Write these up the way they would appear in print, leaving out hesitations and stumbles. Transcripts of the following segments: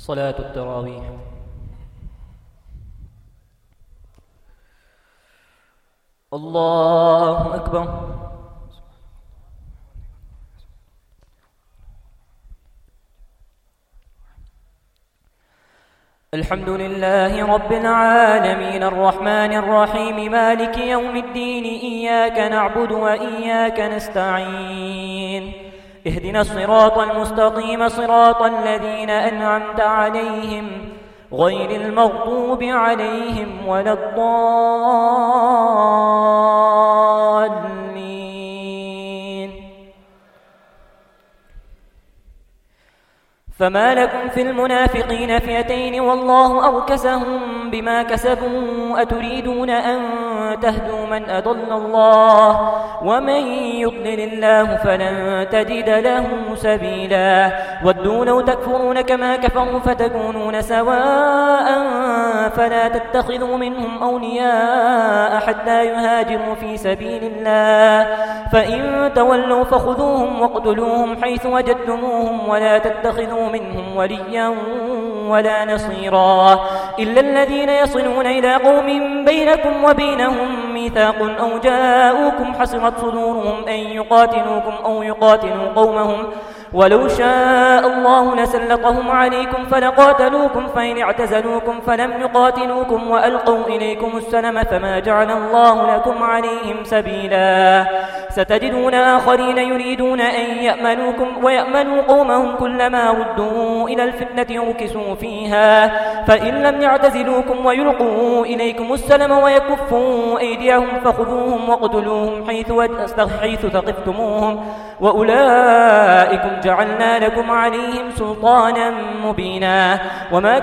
صلاة التراويح. الله أكبر. الحمد لله رب العالمين الرحمن الرحيم مالك يوم الدين إياك نعبد وإياك نستعين اهدنا الصراط المستقيم صراط الذين أنعمت عليهم غير المغضوب عليهم ولا الضالين. فما لكم في المنافقين فئتين والله أركسهم بما كسبوا أتريدون أن تهدوا من أضل الله ومن يضلل الله فلن تجد له سبيلا. ودوا لو تكفرون كما كفروا فتكونون سواء فلا تتخذوا منهم أولياء حتى يهاجروا في سبيل الله فإن تولوا فخذوهم واقتلوهم حيث وجدتموهم ولا تتخذوا منهم وليا ولا نصيرا إلا الذين يصلون إلى قوم بينكم وبينهم ميثاق أو جاءوكم حسرت صدورهم أن يقاتلوكم أو يقاتلوا قومهم ولو شاء الله لسلطهم عليكم فلقاتلوكم فإن اعتزلوكم فلم يقاتلوكم وألقوا إليكم السلم فما جعل الله لكم عليهم سبيلا. ستجدون آخرين يريدون أن يأمنوكم ويأمنوا قومهم كلما ردوا إلى الفتنة ركسوا فيها فإن لم يعتزلوكم ويلقوا إليكم السلم ويكفوا أيديهم فخذوهم واقتلوهم حيث ثقفتموهم وأولئكم جعلنا لكم عليهم سلطانا مبينا. وما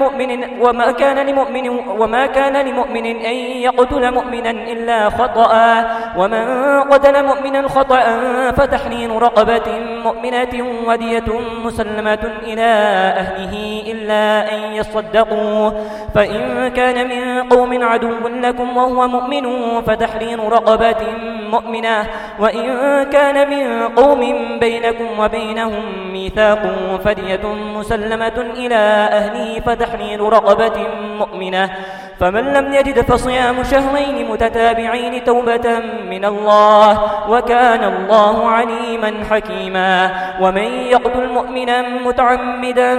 كان لمؤمن أن يقتل مؤمنا إلا خطأ ومن قتل مؤمنا خطأ فتحرير رقبة مؤمنة ودية مسلمة إلى أهله إلا أن يصدقوا فإن كان من قوم عدو لكم وهو مؤمن فتحرير رقبة مؤمنة وإن كان من قوم بينكم وبينهم ميثاق فدية مسلمة إلى أهله فتحرير رقبة مؤمنة فمن لم يجد فصيام شهرين متتابعين توبة من الله وكان الله عليما حكيما. ومن يقتل مؤمنا متعمدا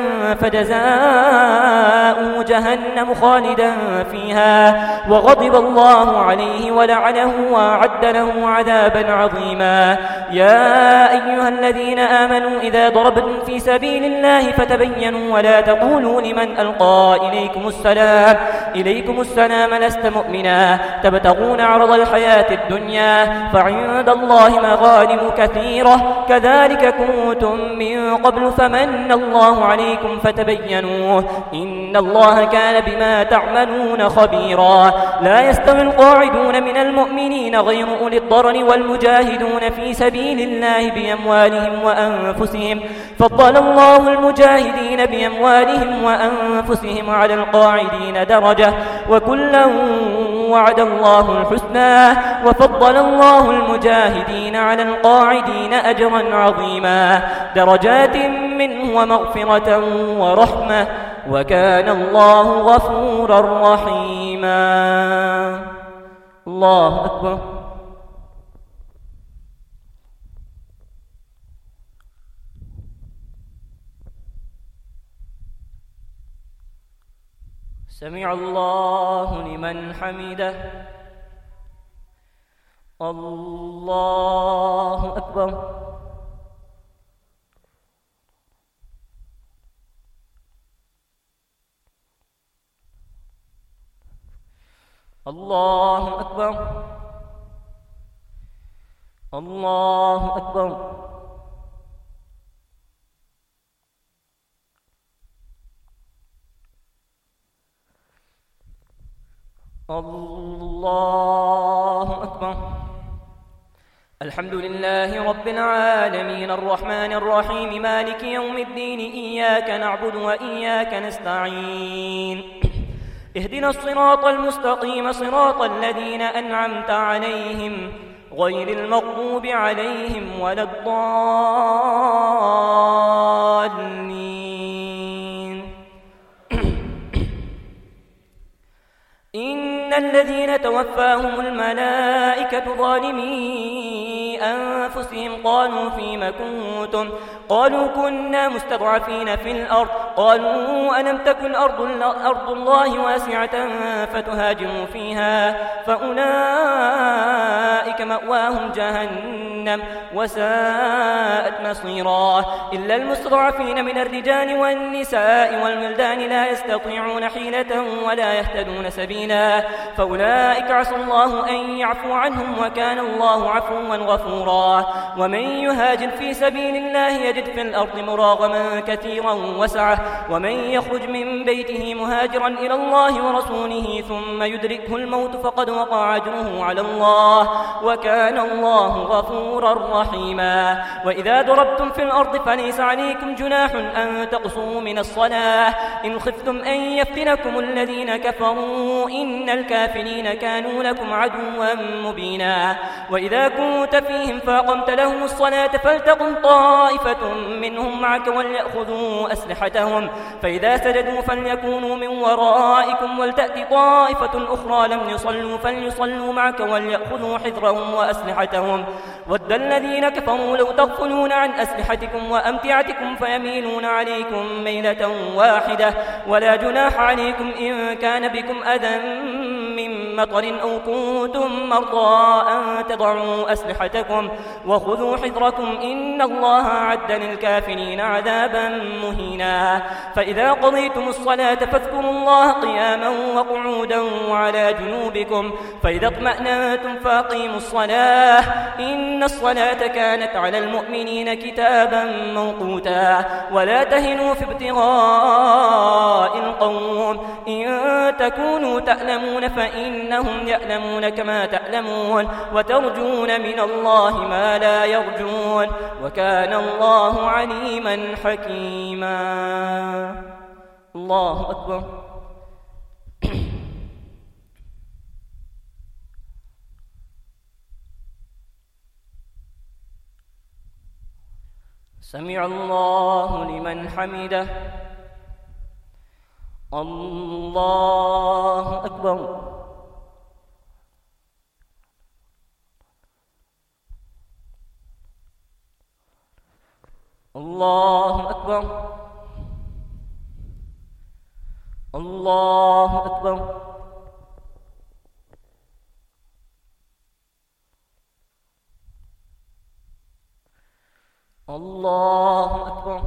فجزاؤه جهنم خالدا فيها وغضب الله عليه ولعنه وأعد له عذابا عظيما. يا أيها الذين آمنوا إذا ضربتم في سبيل الله فتبينوا ولا تقولوا لمن ألقى إليكم السلام لست مؤمنا تبتغون عرض الحياة الدنيا فعند الله مغانم كثيرة كذلك كنتم من قبل فمن الله عليكم فتبينوا إن الله كان بما تعملون خبيرا. لا يستوي القاعدون من المؤمنين غير أولي الضرر والمجاهدون في سبيل الله بأموالهم وأنفسهم فضل الله المجاهدين بأموالهم وأنفسهم على القاعدين درجة وكلا وعد الله الحسنى وفضل الله المجاهدين على القاعدين أجرا عظيما درجات منه ومغفرة ورحمة وكان الله غفورا رحيما. الله أكبر. سمع الله لمن حمده. الله أكبر. الله أكبر. الله أكبر. الله أكبر. الحمد لله رب العالمين الرحمن الرحيم مالك يوم الدين إياك نعبد وإياك نستعين اهدنا الصراط المستقيم صراط الذين أنعمت عليهم غير المغضوب عليهم ولا الضالين. إن الذين توفاهم الملائكة ظالمي أنفسهم قالوا فيم كنتم قالوا كنا مستضعفين في الأرض قالوا ألم تكن أرض الله واسعة فتهاجروا فيها فأولئك مأواهم جهنم وساءت مصيرا إلا المستضعفين من الرجال والنساء والولدان لا يستطيعون حيلة ولا يهتدون سبيلا فأولئك عسى الله أن يعفو عنهم وكان الله عفوا غفورا ومن يهاجر في سبيل الله يجد في الأرض مراغما كثيرا وسعة ومن يخرج من بيته مهاجرا إلى الله ورسوله ثم يدركه الموت فقد وقع أجره على الله وكان الله غفورا رحيما وإذا ضربتم في الأرض فليس عليكم جناح أن تقصروا من الصلاة إن خفتم أن يفتنكم الذين كفروا إن الكافرين كانوا لكم عدوا مبينا وإذا كنت فيهم فأقمت لهم الصلاة فلتقم طائفة منهم معك وليأخذوا أسلحتهم فإذا سجدوا فليكونوا من ورائكم ولتأتي طائفة أخرى لم يصلوا فليصلوا معك وليأخذوا حذرهم وأسلحتهم ود الذين كفروا لو تغفلون عن أسلحتكم وأمتعتكم فيميلون عليكم ميلة واحدة ولا جناح عليكم إن كان بكم أذى من مطر أو كنتم مرضى أن تضعوا أسلحتكم وخذوا حذركم إن الله أعد للكافرين عذابا مهينا فإذا قضيتم الصلاة فاذكروا الله قياما وقعودا وعلى جنوبكم فإذا اطمأننتم فأقيموا الصلاة إن الصلاة كانت على المؤمنين كتابا موقوتا ولا تهنوا في ابتغاء القوم إن تكونوا تألمون فإنهم يألمون كما تألمون وترجون من الله ما لا يرجون وكان الله عليما حكيما الله أكبر سمع الله لمن حمده الله أكبر الله أكبر الله أكبر الله أكبر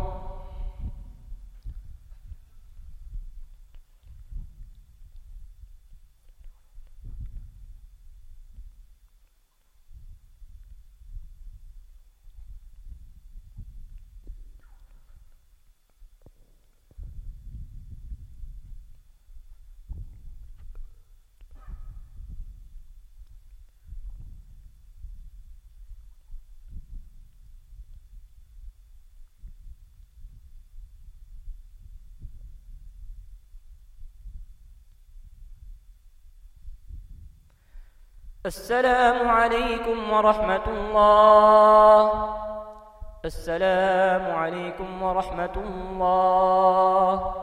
السلام عليكم ورحمة الله السلام عليكم ورحمة الله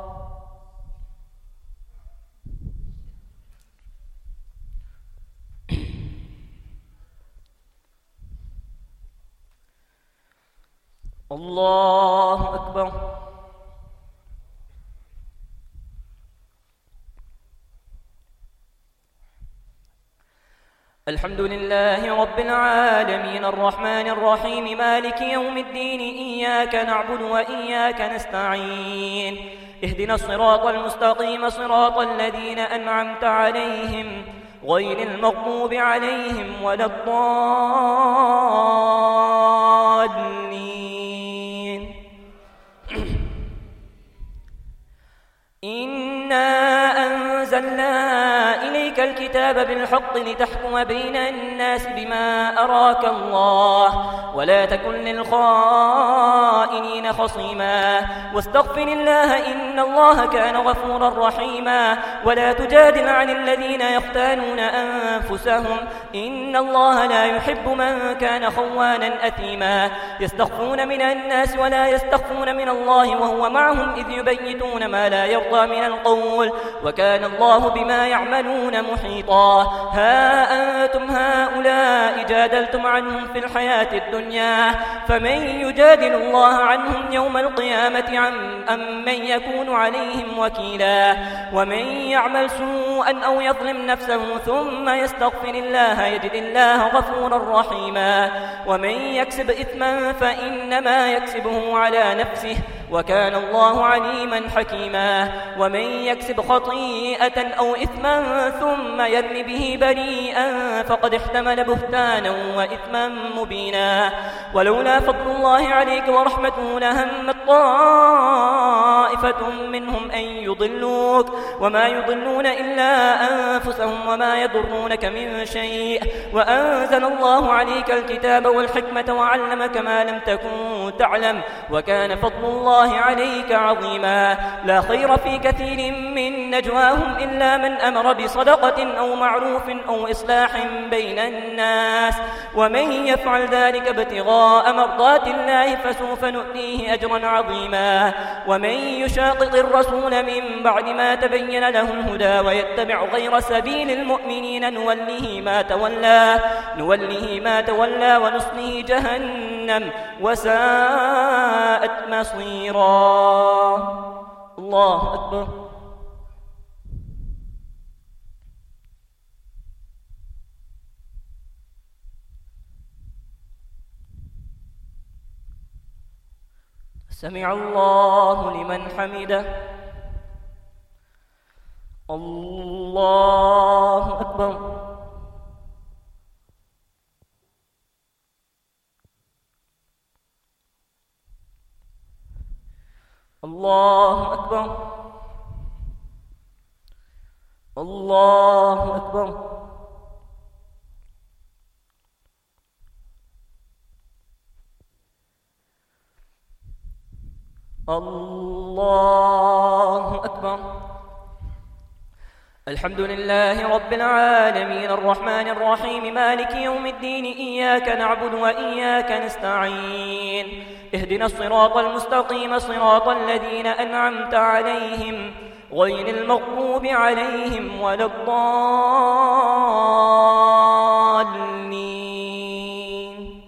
الله أكبر الحمد لله رب العالمين الرحمن الرحيم مالك يوم الدين إياك نعبد وإياك نستعين اهدنا الصراط المستقيم صراط الذين أنعمت عليهم غير المغضوب عليهم ولا الضالين إنا أنزلنا إليك الكتاب بالحق لتحكم بين الناس بما أراك الله ولا تكن للخائنين خصيما واستغفر الله إن الله كان غفورا رحيما ولا تجادل عن الذين يختانون أنفسهم إن الله لا يحب من كان خوانا أثيما يستخفون من الناس ولا يستخفون من الله وهو معهم إذ يبيتون ما لا يرضى من القول وكان الله بما يعملون محيطا. ها أنتم هؤلاء جادلتم عنهم في الحياة الدنيا، فمن يجادل الله عنهم يوم القيامة أم من يكون عليهم وكيلا؟ ومن يعمل سوءا أو يظلم نفسه ثم يستغفر الله يجد الله غفورا رحيما. ومن يكسب إثما فإنما يكسبه على نفسه وكان الله عليما حكيما. ومن يكسب خطيئة أو إثما ثم يرم به بريئا فقد احتمل بهتانا وإثما مبينا. ولولا فضل الله عليك ورحمته لهمت طائفة منهم أن يضلوك وما يضلون إلا أنفسهم وما يضرونك من شيء. وأنزل الله عليك الكتاب والحكمة وعلمك ما لم تكن تعلم وكان فضل الله عليك عظيما. لا خير في كثير من نجواهم إلا من أمر بصدقة أو معروف أو إصلاح بين الناس ومن يفعل ذلك ابتغاء مرضات الله فسوف نؤتيه أجرا عظيما. ومن يشاقق الرسول من بعد ما تبين له الهدى ويتبع غير سبيل المؤمنين نوله ما تولى ونصله جهنم وساءت مصيرا. الله أكبر. سمع الله لمن حمده. الله أكبر. الله أكبر. الله أكبر. الله أكبر. الحمد لله رب العالمين الرحمن الرحيم مالك يوم الدين إياك نعبد وإياك نستعين اهدنا الصراط المستقيم صراط الذين أنعمت عليهم غير المغضوب عليهم ولا الضالين.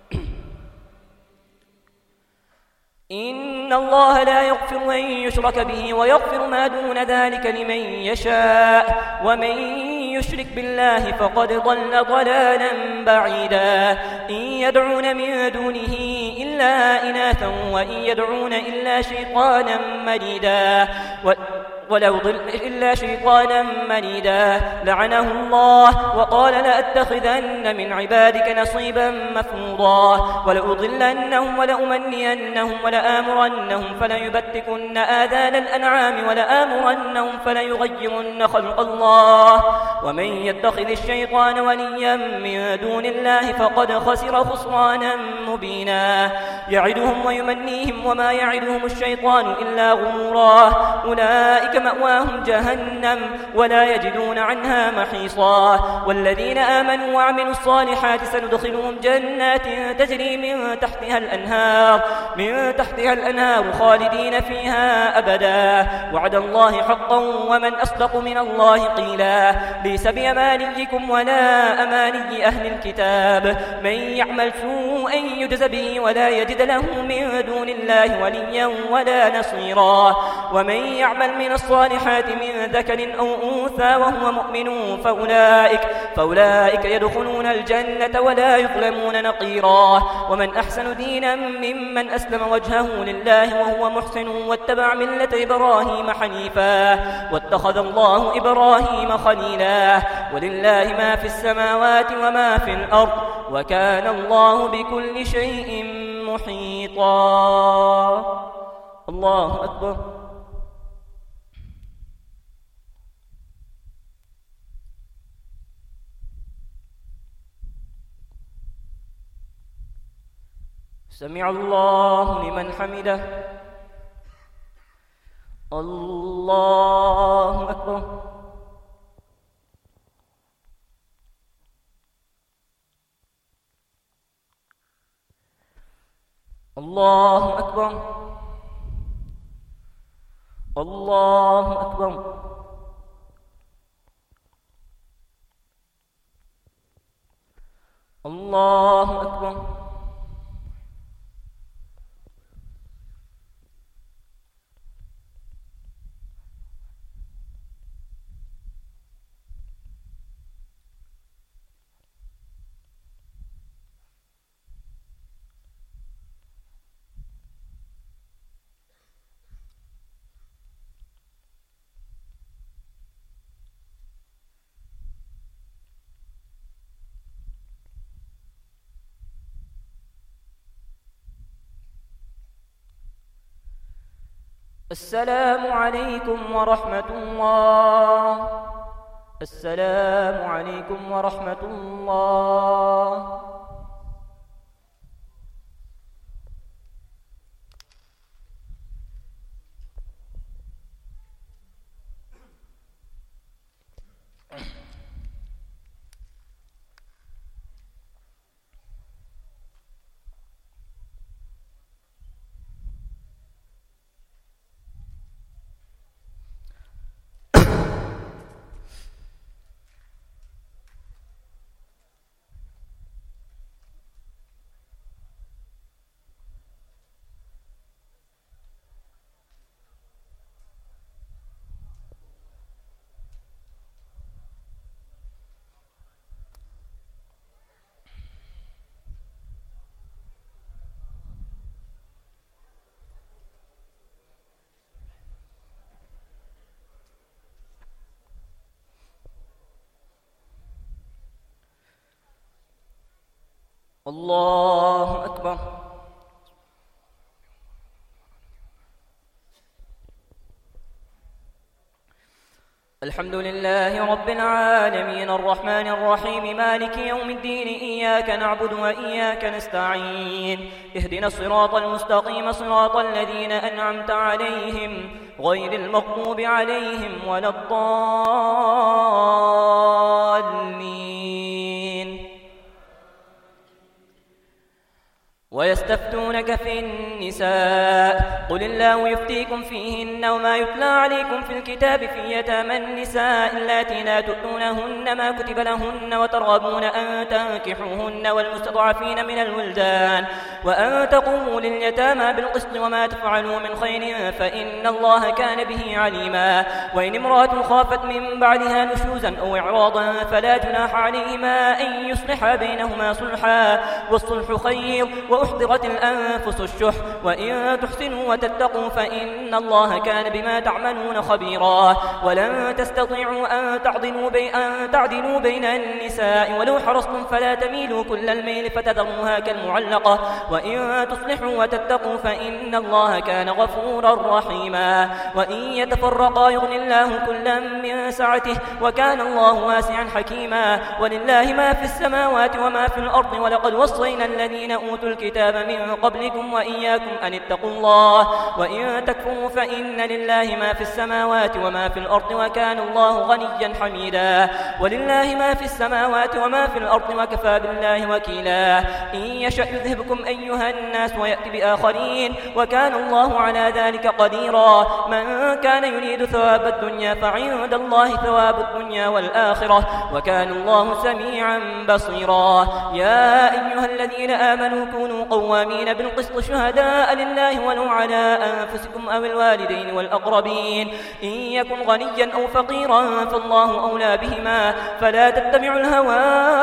إن الله لا يغفر أن يشرك به ويغفر ما دون ذلك لمن يشاء ومن يشرك بالله فقد ضل ضلالا بعيدا. إن يدعون من دونه إلا إناثا وإن يدعون إلا شيطانا مريدا ولو ضل إلا شيطانا مريدا لعنه الله وقال لأتخذن من عبادك نصيبا مفروضا ولأضلنهم ولأمنينهم ولآمرنهم فليبتكن آذان الأنعام ولآمرنهم فليغيرن خلق الله ومن يتخذ الشيطان وليا من دون الله فقد خسر خسرانا مبينا. يعدهم ويمنيهم وما يعدهم الشيطان إلا غرورا. أولئك مأواهم جهنم ولا يجدون عنها محيصا. والذين آمنوا وعملوا الصالحات سندخلهم جنات تجري من تحتها الأنهار خالدين فيها أبدا. وعد الله حقا ومن أصدق من الله قيلا. ليس بأمانيكم ولا أماني أهل الكتاب من يعمل سوءا يجز به ولا يجد له من دون الله وليا ولا نصيرا. ومن يعمل من الصالحات من ذكر أو أنثى وهو مؤمن فأولئك يدخلون الجنة ولا يظلمون نقيرا. ومن أحسن دينا ممن أسلم وجهه لله وهو محسن واتبع ملة إبراهيم حنيفا واتخذ الله إبراهيم خليلا. ولله ما في السماوات وما في الأرض وكان الله بكل شيء محيطا. الله أكبر. سمع الله لمن حمده. الله أكبر. الله أكبر. الله أكبر. الله أكبر. السلام عليكم ورحمة الله. السلام عليكم ورحمة الله. الله أكبر. الحمد لله رب العالمين الرحمن الرحيم مالك يوم الدين إياك نعبد وإياك نستعين اهدنا الصراط المستقيم صراط الذين أنعمت عليهم غير المغضوب عليهم ولا الضالين. ويستفتونك في النساء قل الله يفتيكم فيهن وما يتلى عليكم في الكتاب في يتامى النساء اللاتي لا تؤتونهن ما كتب لهن وترغبون أن تنكحوهن والمستضعفين من الولدان وأن تقوموا لليتامى بالقسط وما تفعلوا من خير فإن الله كان به عليما. وإن امرأة خافت من بعدها نشوزا أو إعراضا فلا جناح عليهما أن يصلحا بينهما صلحا والصلح خير وأحضرت الأنفس الشح وإن تحسنوا وتتقوا فإن الله كان بما تعملون خبيرا. ولن تستطيعوا أن تعدلوا بين النساء ولو حرصتم فلا تميلوا كل الميل فتذروها كالمعلقة وإن تصلحوا وتتقوا فإن الله كان غفورا رحيما. وإن يتفرقا يغني الله كلا من سعته وكان الله واسعا حكيما. ولله ما في السماوات وما في الأرض ولقد وصينا الذين أوتوا الكتاب من قبلكم وإياكم أن اتقوا الله وإن تكفروا فإن لله ما في السماوات وما في الأرض وكان الله غنيا حميدا. ولله ما في السماوات وما في الأرض وكفى بالله وكيلا. إن يشأ يذهبكم أيها الناس ويأتي بآخرين وكان الله على ذلك قديرا. من كان يريد ثواب الدنيا فعند الله ثواب الدنيا والآخرة وكان الله سميعا بصيرا. يا أيها الذين آمنوا كونوا قوامين بالقسط شهداء لله ولو على أنفسكم أو الوالدين والأقربين إن يكن غنيا أو فقيرا فالله أولى بهما فلا تتبعوا الهوى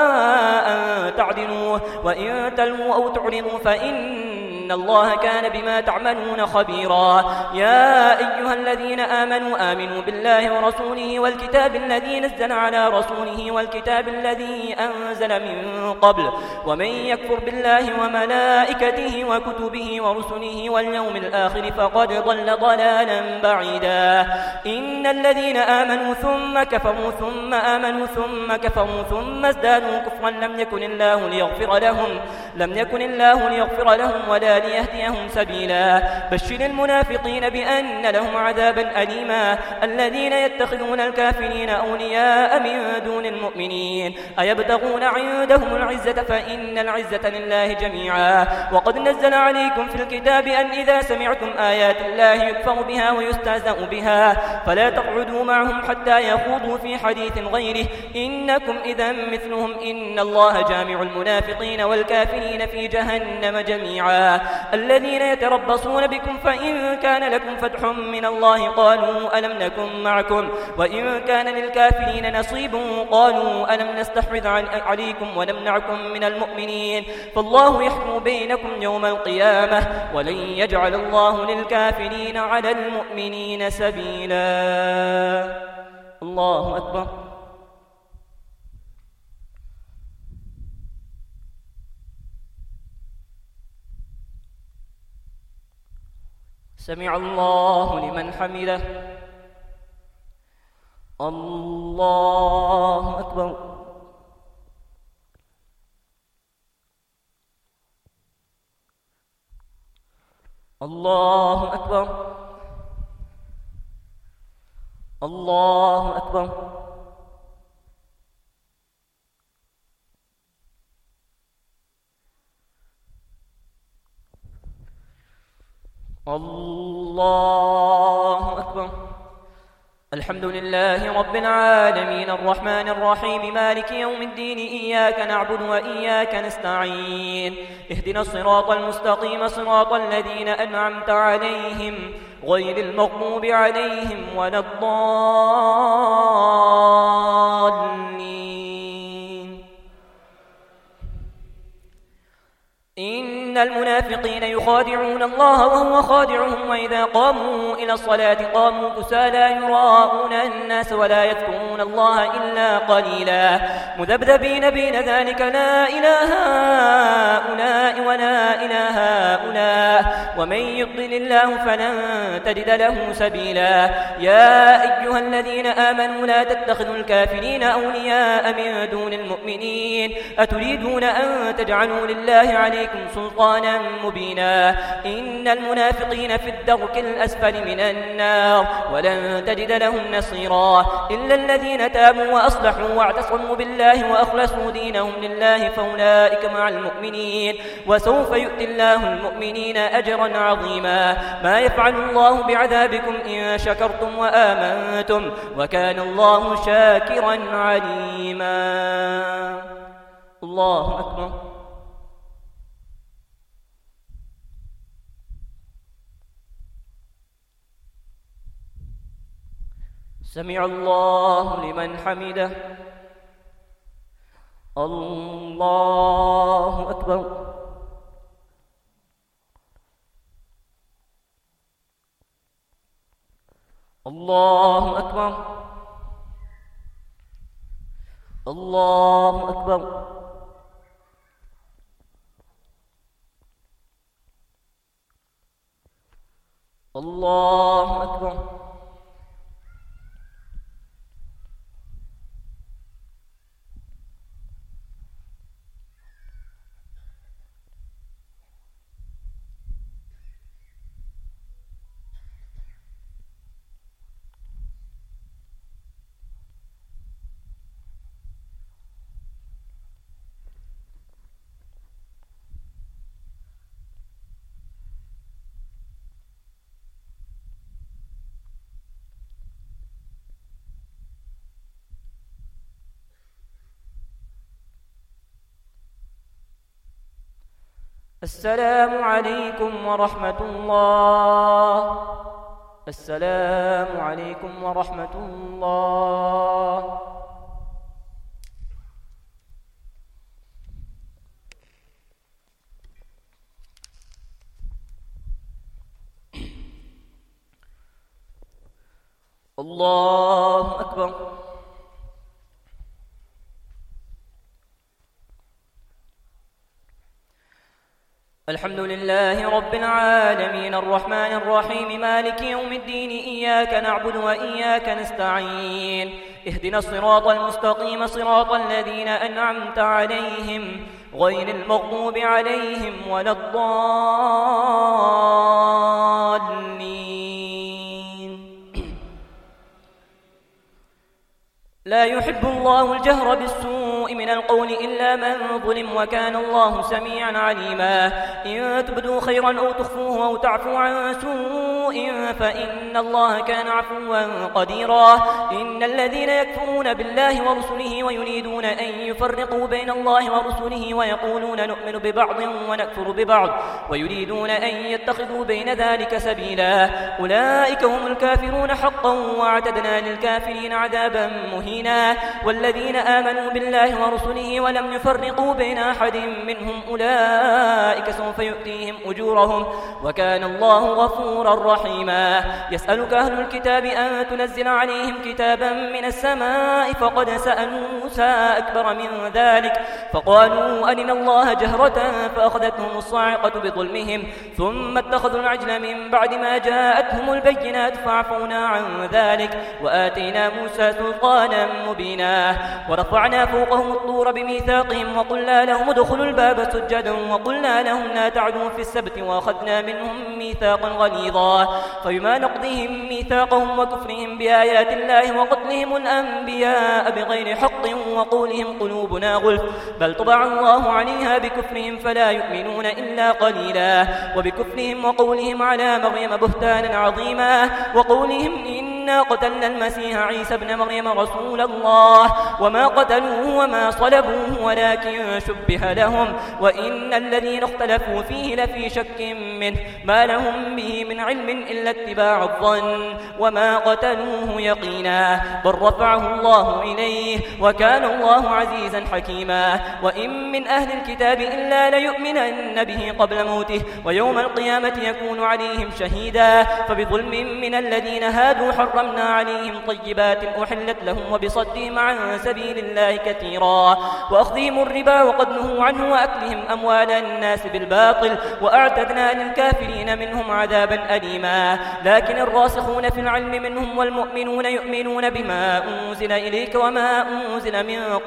أن تعدلوا وإن تلووا أو تعرضوا فإن الله كان بما تعملون خبيرا. يا أيها الذين آمنوا بالله ورسوله والكتاب الذي نزل على رسوله والكتاب الذي أنزل من قبل ومن يكفر بالله وملائكته وكتبه ورسله واليوم الآخر فقد ضل ضلالا بعيدا. إن الذين آمنوا ثم كفروا ثم آمنوا ثم كفروا ثم ازدادوا كفرا لم يكن الله ليغفر لهم ولا إلا ليهديهم سبيلا بشر المنافقين بأن لهم عذابا أليما الذين يتخذون الكافرين أولياء من دون المؤمنين أيبتغون عندهم العزة فإن العزة لله جميعا وقد نزل عليكم في الكتاب أن إذا سمعتم آيات الله يكفر بها ويستهزأ بها فلا تقعدوا معهم حتى يخوضوا في حديث غيره إنكم إذا مثلهم إن الله جامع المنافقين والكافرين في جهنم جميعا الذين يتربصون بكم فإن كان لكم فتح من الله قالوا ألم نكن معكم وإن كان للكافرين نصيب قالوا ألم نستحوذ عليكم ونمنعكم من المؤمنين فالله يحكم بينكم يوم القيامة ولن يجعل الله للكافرين على المؤمنين سبيلا الله أكبر سمع الله لمن حمده الله أكبر الله أكبر الله أكبر الله أكبر الحمد لله رب العالمين الرحمن الرحيم مالك يوم الدين إياك نعبد وإياك نستعين اهدنا الصراط المستقيم صراط الذين أنعمت عليهم غير المغضوب عليهم ولا الضالين إن المنافقين يخادعون الله وهو خادعهم وإذا قاموا إلى الصلاة قاموا كسالى يراءون الناس ولا يذكرون الله إلا قليلا مذبذبين بين ذلك لا إله هؤلاء ولا إله هؤلاء ومن يضلل الله فلن تجد له سبيلا يا أيها الذين آمنوا لا تتخذوا الكافرين أولياء من دون المؤمنين أتريدون أن تجعلوا لله عليكم سلطانا مبينا إن المنافقين في الدرك الأسفل من النار ولن تجد لهم نصيرا إلا الذين تابوا وأصلحوا واعتصموا بالله وأخلصوا دينهم لله فأولئك مع المؤمنين وسوف يؤتي الله المؤمنين أجرا عظيما ما يفعل الله بعذابكم إن شكرتم وآمنتم وكان الله شاكرا عليما الله أكبر سمع الله لمن حمده الله أكبر الله أكبر الله أكبر الله أكبر السلام عليكم ورحمة الله السلام عليكم ورحمة الله الله أكبر الحمد لله رب العالمين الرحمن الرحيم مالك يوم الدين إياك نعبد وإياك نستعين اهدنا الصراط المستقيم صراط الذين أنعمت عليهم غير المغضوب عليهم ولا الضالين. لا يحب الله الجهر بالسوء من القول إلا من ظلم وكان الله سميعا عليما. إن تبدوا خيرا أو تخفوه أو تعفوا عن سوء فإن الله كان عفوا قديرا. إن الذين يكفرون بالله ورسله ويريدون أن يفرقوا بين الله ورسله ويقولون نؤمن ببعض ونكفر ببعض ويريدون أن يتخذوا بين ذلك سبيلا أولئك هم الكافرون حقا واعتدنا للكافرين عذابا مهينا. والذين آمنوا بالله ورسله ولم يفرقوا بين أحد منهم أولئك سوف يؤتيهم أجورهم وكان الله غفورا رحيما. يسألك أهل الكتاب أن تنزل عليهم كتابا من السماء فقد سألوا موسى أكبر من ذلك فقالوا أرنا الله جهرة فأخذتهم الصاعقة بظلمهم ثم اتخذوا العجل من بعد ما جاءتهم البينات فعفونا عن ذلك وآتينا موسى سلطانا مبينا. ورفعنا فوقهم الطور بميثاقهم وقلنا لهم ادخلوا الباب سجدا وقلنا لهم لا تعدوا في السبت وأخذنا منهم ميثاقا غليظا. فبما نقضهم ميثاقهم وكفرهم بآيات الله وقتلهم الأنبياء بغير حق وقولهم قلوبنا غلف بل طبع الله عليها بكفرهم فلا يؤمنون إلا قليلا. وبكفرهم وقولهم على مريم بهتانا عظيما وقولهم إنا قتلنا المسيح عيسى ابن مريم رسول الله وما قتلوه وما صلبوه ولكن شبه لهم وإن الذين اختلفوا فيه لفي شك منه ما لهم به من علم إلا اتباع الظن وما قتلوه يقينا بل رفعه الله إليه وكان الله عزيزا حكيما. وإن من أهل الكتاب إلا ليؤمنن به قبل موته ويوم القيامة يكون عليهم شهيدا. فبظلم من الذين هادوا حرمنا عليهم طيبات أحلت لهم وبصدهم عن سبيل الله كثيرا وأخذهم الربا وقد نهوا عنه وأكلهم أموال الناس بالباطل وأعتدنا للكافرين منهم عذابا أليما. لكن الراسخون في العلم منهم والمؤمنون يؤمنون بما أنزل إليك وما أنزل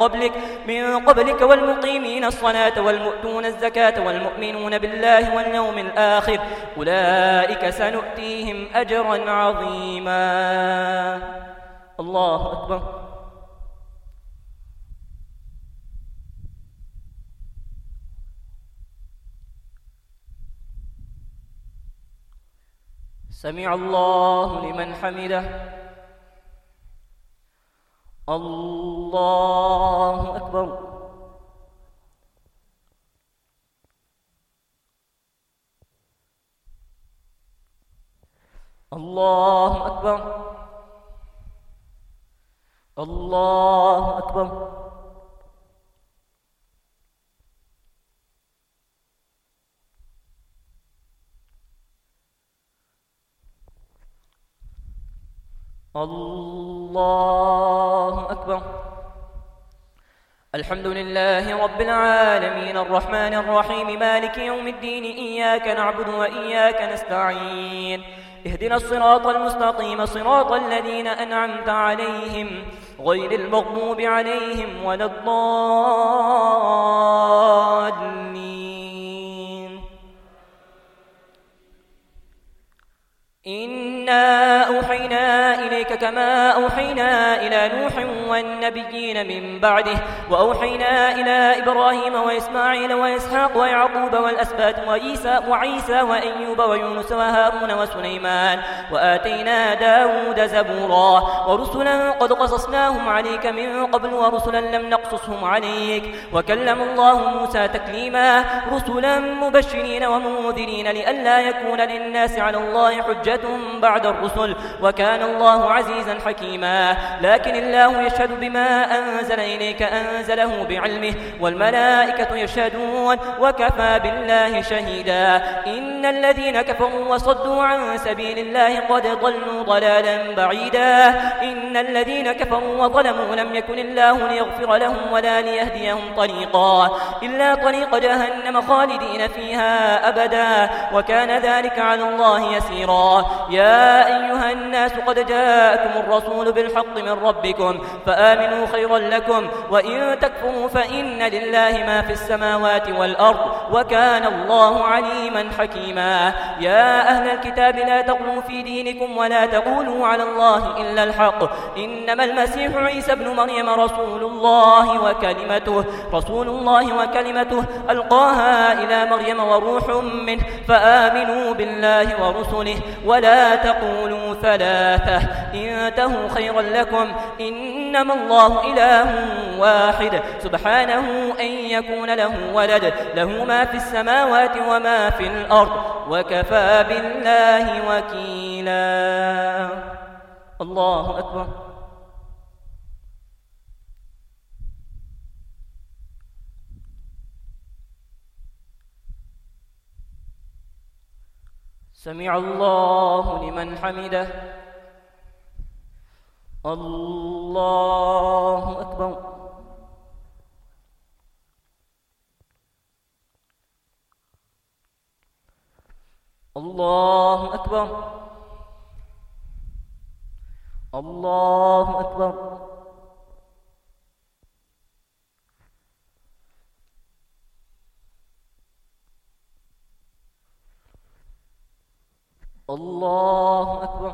من قبلك والمقيمين الصلاة والمؤتون الزكاة والمؤمنون بالله واليوم الآخر أولئك سنؤتيهم أجرا عظيما. الله أكبر. سمع الله لمن حمده. الله أكبر. الله أكبر. الله أكبر. الله أكبر. الحمد لله رب العالمين الرحمن الرحيم مالك يوم الدين إياك نعبد وإياك نستعين اهدنا الصراط المستقيم صراط الذين أنعمت عليهم غير المغضوب عليهم ولا الضالين. إنا أوحينا إليك كما أوحينا إلى نوح والنبيين من بعده وأوحينا إلى إبراهيم وإسماعيل وإسحاق ويعقوب والأسباط وعيسى وأيوب ويونس وهارون وسليمان وآتينا داود زبورا ورسلا قد قصصناهم عليك من قبل ورسلا لم نقصصهم عليك وكلم الله موسى تكليما رسلا مبشرين ومنذرين لئلا يكون للناس على الله حجة بعد الرسل وكان الله عزيزا حكيما. لكن الله يشهد بما أنزل إليك أنزله بعلمه والملائكة يشهدون وكفى بالله شهيدا. إن الذين كفروا وصدوا عن سبيل الله قد ضلوا ضلالا بعيدا. إن الذين كفروا وظلموا لم يكن الله ليغفر لهم ولا ليهديهم طريقا إلا طريق جهنم خالدين فيها أبدا وكان ذلك على الله يسيرا. يا أيها الناس قد جاءكم الرسول بالحق من ربكم فآمنوا خيرا لكم وإن تكفروا فإن لله ما في السماوات والأرض وكان الله عليما حكيما. يا أهل الكتاب لا تغلوا في دينكم ولا تقولوا على الله إلا الحق إنما المسيح عيسى ابن مريم رسول الله وكلمته ألقاها إلى مريم وروح منه فآمنوا بالله ورسله ولا تقولوا ثلاثة انتهوا خيرا لكم إنما الله إله واحد سبحانه أن يكون له ولد له ما في السماوات وما في الأرض وكفى بالله وكيلا. الله أكبر. سمع الله لمن حمده. الله أكبر. الله أكبر. الله أكبر. الله أكبر.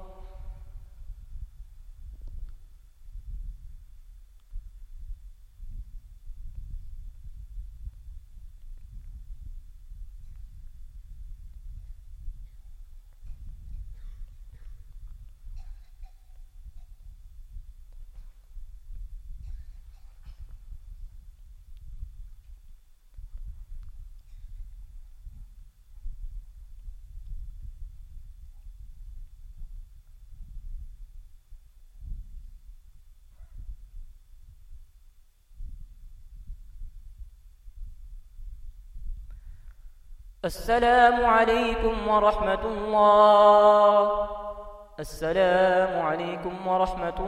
السلام عليكم ورحمة الله. السلام عليكم ورحمة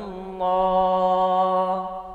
الله.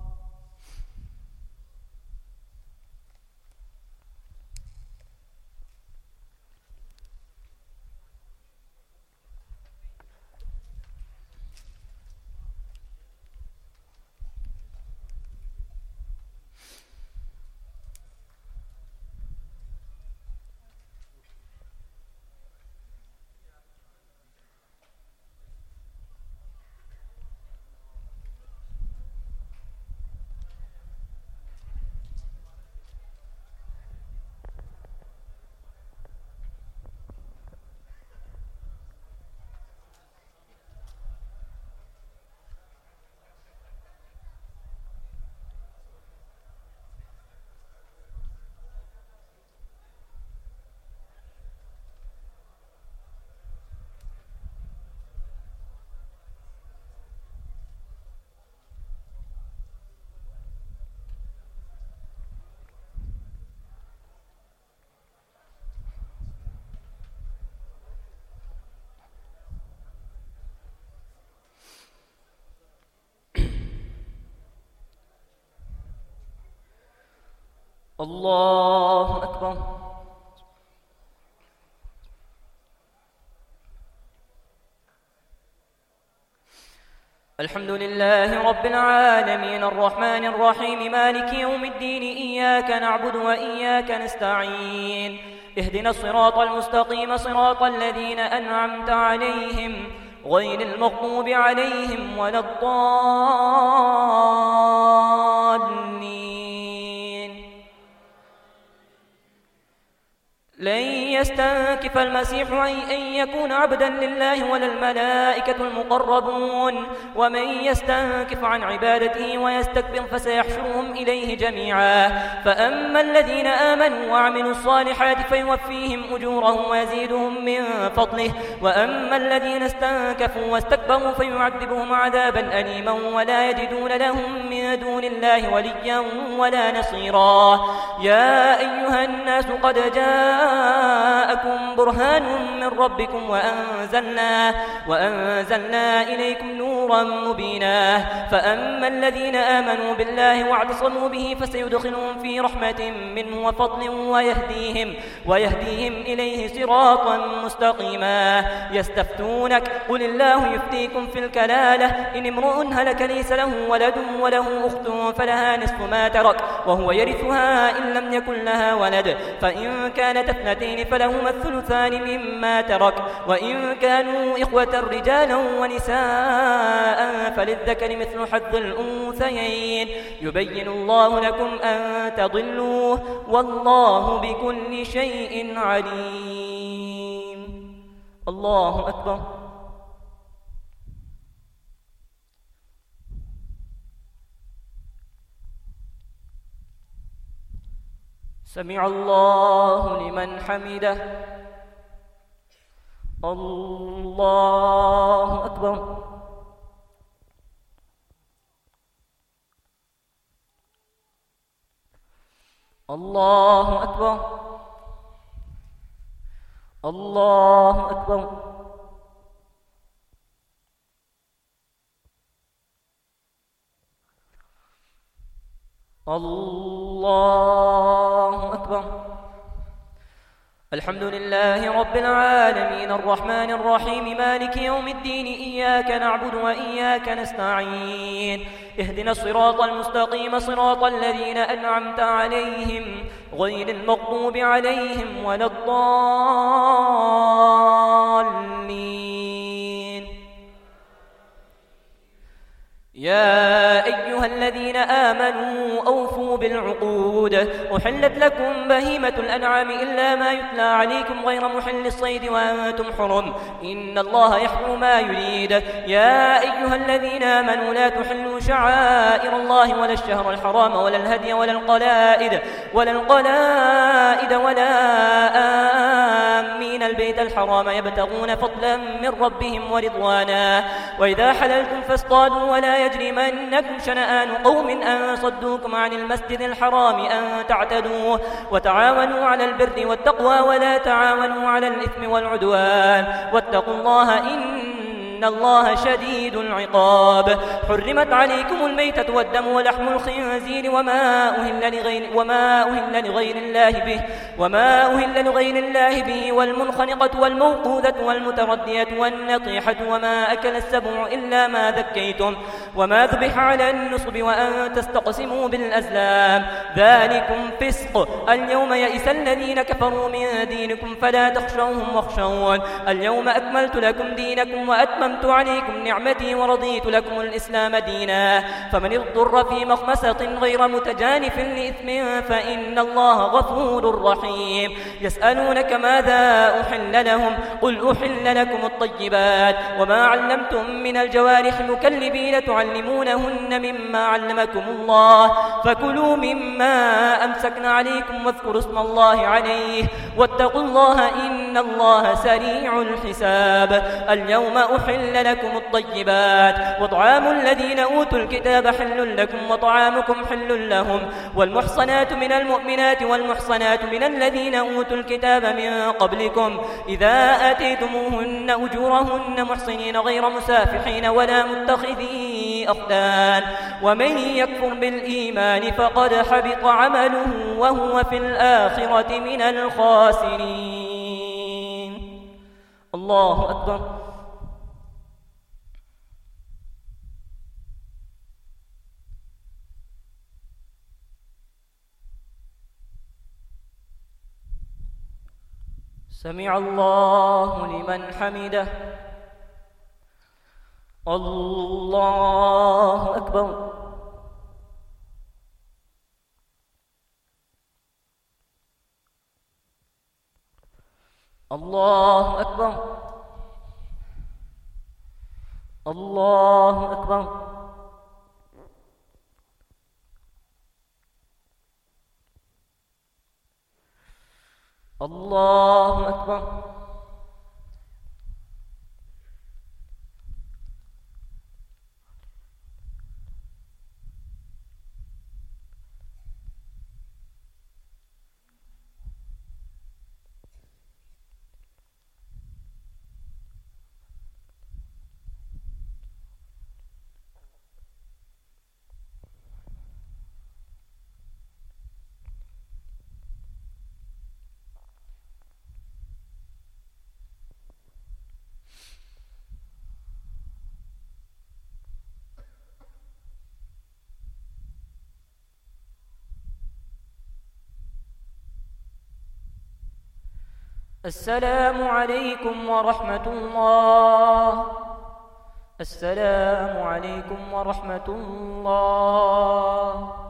الله أكبر. الحمد لله رب العالمين الرحمن الرحيم مالك يوم الدين إياك نعبد وإياك نستعين اهدنا الصراط المستقيم صراط الذين أنعمت عليهم غير المغضوب عليهم ولا الضالين. لن يستنكف المسيح أن يكون عبدا لله ولا الملائكة المقربون ومن يستنكف عن عبادته ويستكبر فسيحشرهم إليه جميعا. فأما الذين آمنوا وعملوا الصالحات فيوفيهم أجورهم ويزيدهم من فضله وأما الذين استنكفوا واستكبروا فيعذبهم عذابا أليما ولا يجدون لهم من دون الله وليا ولا نصيرا. يا أيها الناس قد جاءكم جاءكم برهان من ربكم وأنزلنا إليكم نورا مبينا فأما الذين آمنوا بالله واعتصموا به فسيدخلهم في رحمة منه وفضل ويهديهم إليه صراطا مستقيما يستفتونك قل الله يفتيكم في الكلالة إن امرؤ هلك ليس له ولد وله أخت فلها نصف ما ترك وهو يرثها إن لم يكن لها ولد فإن كانت اثنتين فلهما الثلثان مما ترك وإن كانوا إخوة رجالا ونساء فللذكر مثل حظ الأنثيين يبين الله لكم أن تضلوا والله بكل شيء عليم. الله أكبر. سمع الله لمن حمده. الله أكبر. الله أكبر. الله أكبر. الله أكبر. الحمد لله رب العالمين الرحمن الرحيم مالك يوم الدين إياك نعبد وإياك نستعين اهدنا الصراط المستقيم صراط الذين أنعمت عليهم غير المغضوب عليهم ولا الضالين. يا أيها الذين آمنوا أوفوا بالعقود أحلت لكم بهيمة الأنعام إلا ما يتلى عليكم غير محل الصيد وأنتم حرم إن الله يحكم ما يريد. يا أيها الذين آمنوا لا تحلوا شعائر الله ولا الشهر الحرام ولا الهدي ولا القلائد ولا آمين البيت الحرام يبتغون فضلا من ربهم ورضوانا وإذا حللتم فاصطادوا ولا يجرمنكم شنآن قوم أن صدوكم عن المسجد الحرام أن تعتدوا وتعاونوا على البر والتقوى ولا تعاونوا على الإثم والعدوان واتقوا الله إن الله شديد العقاب. حرمت عليكم الميتة والدم ولحم الخنزير وما أهل لغير الله به والمنخنقة والموقوذة والمتردية والنطيحة وما أكل السبع إلا ما ذكيتم وما ذبح على النصب وأن تستقسموا بالأزلام ذلكم فسق. اليوم يئس الذين كفروا من دينكم فلا تخشوهم واخشون اليوم أكملت لكم دينكم وأتممت عليكم نعمتي ورضيت لكم الإسلام دينا فمن اضطر في مخمسة غير متجانف لإثم فإن الله غفور رحيم. يسألونك ماذا أحل لهم قل أحل لكم الطيبات وما علمتم من الجوارح مكلبين تعلمونهن مما علمكم الله فكلوا مما أمسكن عليكم واذكروا اسم الله عليه واتقوا الله إن الله سريع الحساب. اليوم أحل لكم الطيبات وطعام الذين أوتوا الكتاب حل لكم وطعامكم حل لهم والمحصنات من المؤمنات والمحصنات من الذين أوتوا الكتاب من قبلكم إذا آتيتموهن أجورهن محصنين غير مسافحين ولا متخذي أخدان ومن يكفر بالإيمان فقد حبط عمله وهو في الآخرة من الخاسرين. الله أكبر. سمع الله لمن حمده. الله أكبر. الله أكبر. الله أكبر. الله أكبر. السلام عليكم ورحمة الله. السلام عليكم ورحمة الله.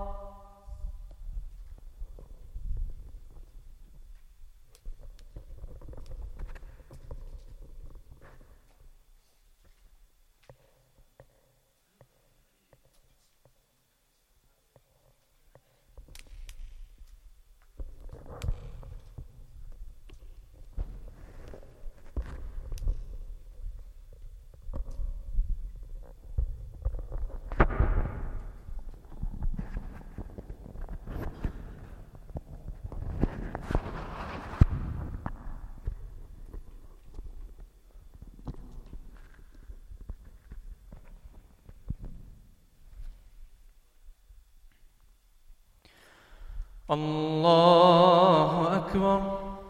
الله أكبر.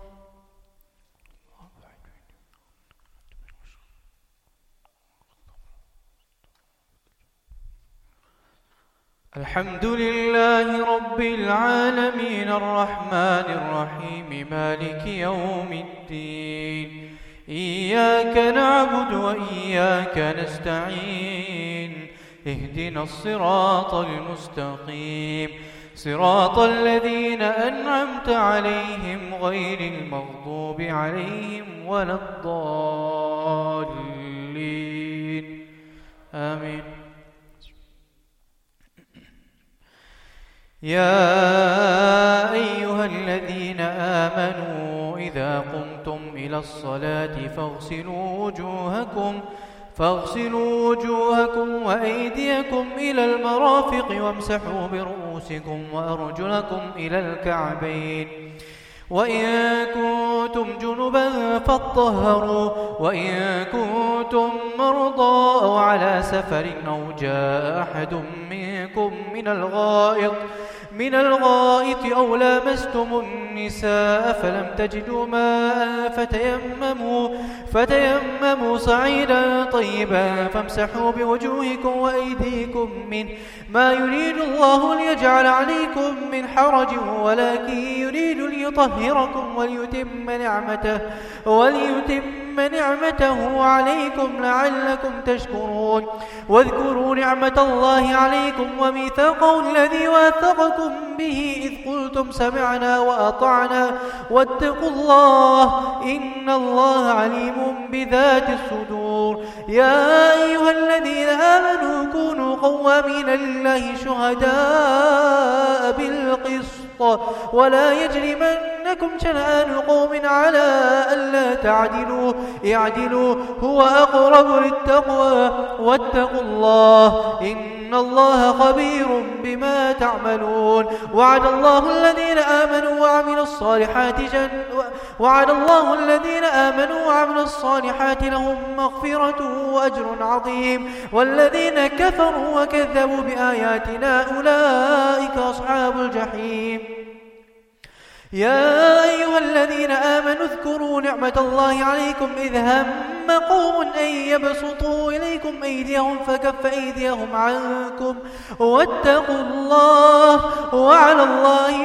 الحمد لله رب العالمين الرحمن الرحيم مالك يوم الدين. إياك نعبد وإياك نستعين. اهدنا الصراط المستقيم صراط الذين أنعمت عليهم غير المغضوب عليهم ولا الضالين آمين. يا أيها الذين آمنوا إذا قمتم إلى الصلاة فاغسلوا وجوهكم وأيديكم إلى المرافق وامسحوا برؤوسكم وأرجلكم إلى الكعبين وإن كنتم جنبا فاطهروا وإن كنتم مرضى أو على سفر أو جاء أحد منكم من الغائط أو لامستم النساء فلم تجدوا ماء فتيمموا صعيدا طيبا فامسحوا بوجوهكم وأيديكم منه ما يريد الله ليجعل عليكم من حرج ولكن يريد ليطهركم وليتم نعمته عليكم لعلكم تشكرون. واذكروا نعمة الله عليكم وميثاقه الذي واثقكم به إذ قلتم سمعنا وأطعنا واتقوا الله إن الله عليم بذات الصدور. يا أيها الذين آمنوا كونوا قوامين لله شهداء بالقسط ولا يجرمنكم شنآن قوم على ألا تعدلوا اعدلوا هو أقرب للتقوى واتقوا الله إن الله خبير بما تعملون. وعد الله الذين آمنوا وعملوا الصالحات لهم مغفرة وأجر عظيم. والذين كفروا وكذبوا بآياتنا أولئك أصحاب الجحيم. يا أيها الذين آمنوا اذكروا نعمة الله عليكم إذ هم قوم أن يبسطوا إليكم أيديهم فكف أيديهم عنكم واتقوا الله وعلى الله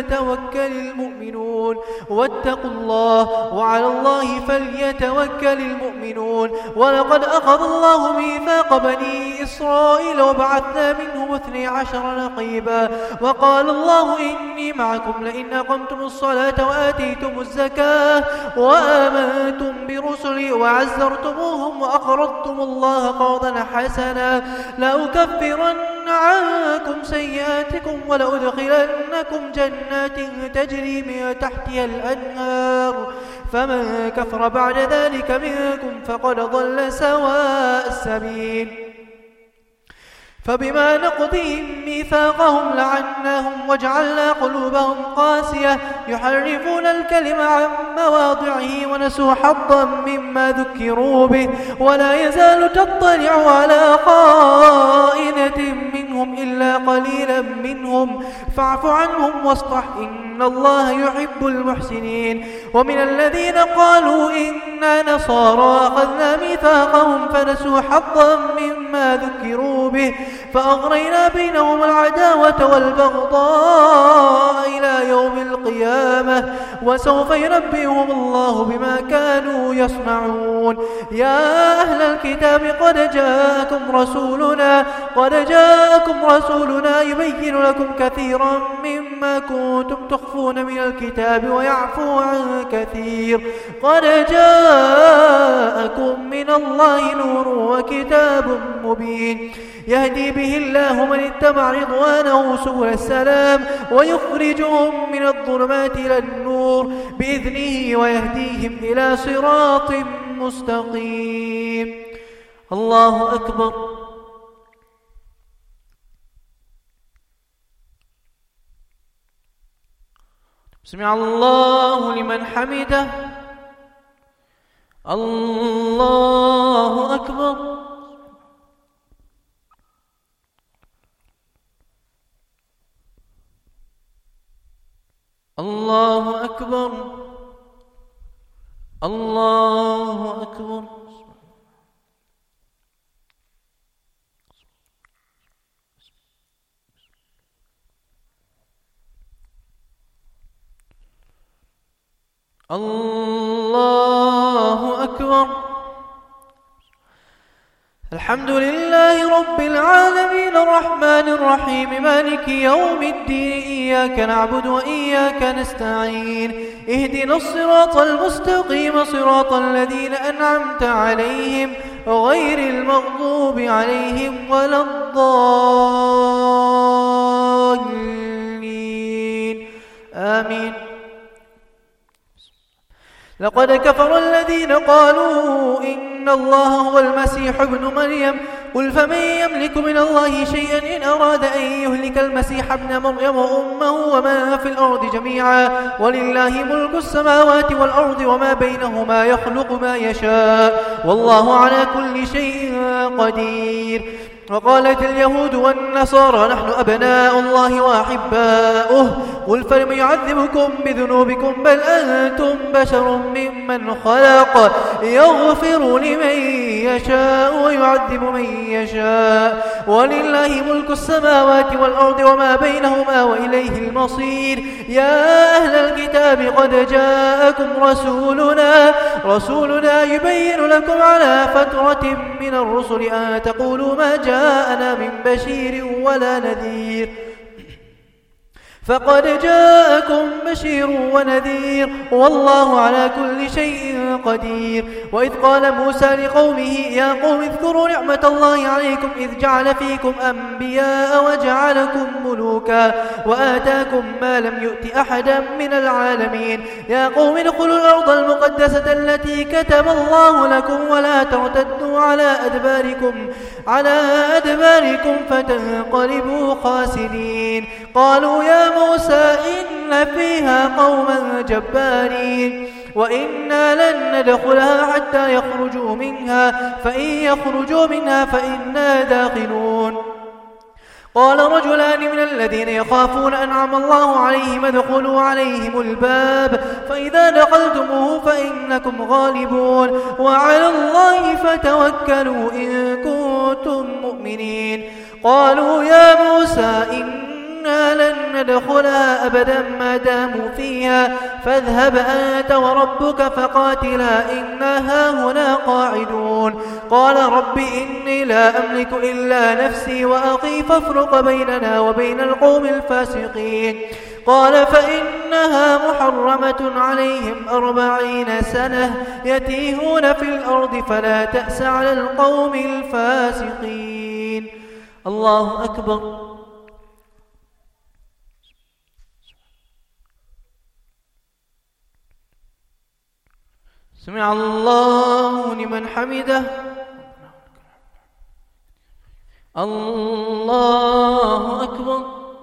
فليتوكل المؤمنون. ولقد أخذ الله ميثاق بني إسرائيل وبعثنا منهم 12 نقيبا وقال الله إني معكم لئن أقمتم الصلاة وآتيتم الزكاة وآمنتم برسلي وعزرتموهم وأقرضتم الله قرضا حسنا لأكفرن عنكم سيئاتكم ولأدخلنكم جنات تجري من تحتها الأنهار فمن كفر بعد ذلك منكم فقد ضل سواء السبيل. فبما نقضهم ميثاقهم لعناهم وجعلنا قلوبهم قاسية يحرفون الكلم عن مواضعه ونسوا حظا مما ذكروا به ولا يزال تطلع على خائنة منهم إلا قليلا منهم فاعف عنهم واصفح إن الله يحب المحسنين. ومن الذين قالوا إنا نصارى أخذنا ميثاقهم فنسوا حظا مما ذكروا به فأغرينا بينهم العداوة والبغضاء إلى يوم يوم القيامة وسوف ينبئهم الله بما كانوا يصنعون. يا أهل الكتاب قد جاءكم رسولنا يبين لكم كثيرا مما كنتم تخفون من الكتاب ويعفو عن كثير. قد جاءكم من الله نور وكتاب مبين يهدي به الله من اتبع رضوانه سبل السلام ويخرجهم من الظلمات إلى النور بإذنه ويهديهم إلى صراط مستقيم. الله أكبر. سمع الله لمن حمده. الله أكبر. الله أكبر. الله أكبر. الله أكبر. الحمد لله رب العالمين الرحمن الرحيم مالك يوم الدين إياك نعبد وإياك نستعين اهدنا الصراط المستقيم صراط الذين أنعمت عليهم غير المغضوب عليهم ولا الضالين آمين. لقد كفر الذين قالوا إن الله هو المسيح ابن مريم قل فمن يملك من الله شيئا إن أراد أن يهلك المسيح ابن مريم وأمه وما في الأرض جميعا ولله ملك السماوات والأرض وما بينهما يخلق ما يشاء والله على كل شيء قدير. وقالت اليهود والنصارى نحن أبناء الله وأحباؤه قل فلم يعذبكم بذنوبكم بل أنتم بشر ممن خلق يغفر لمن يشاء ويعذب من يشاء ولله ملك السماوات والأرض وما بينهما وإليه المصير. يا أهل الكتاب قد جاءكم رسولنا يبين لكم على فترة من الرسل أن تقولوا ما جاءنا من بشير ولا نذير فقد جاءكم بشير ونذير والله على كل شيء قدير. وإذ قال موسى لقومه يا قوم اذكروا نعمة الله عليكم إذ جعل فيكم أنبياء وجعلكم ملوكا وآتاكم ما لم يؤت أحدا من العالمين. يا قوم ادخلوا الأرض المقدسة التي كتب الله لكم ولا ترتدوا على أدباركم فتنقلبوا خاسرين. قالوا يا موسى إن فيها قوما جبارين وإنا لن ندخلها حتى يخرجوا منها فإن يخرجوا منها فإنا داخلون. قال رجلان من الذين يخافون أنعم الله عليهم ادخلوا عليهم الباب فإذا دخلتموه فإنكم غالبون وعلى الله فتوكلوا إن كنتم مؤمنين. قالوا يا موسى إنا لن ندخلها أبدا ما داموا فيها فاذهب أنت وربك فقاتلا إنا هنا قاعدون. قال رب إني لا أملك إلا نفسي وأخي فافرق بيننا وبين القوم الفاسقين. قال فإنها محرمة عليهم 40 سنة يتيهون في الأرض فلا تأس على القوم الفاسقين. الله أكبر. سمع الله لمن حمده. الله أكبر.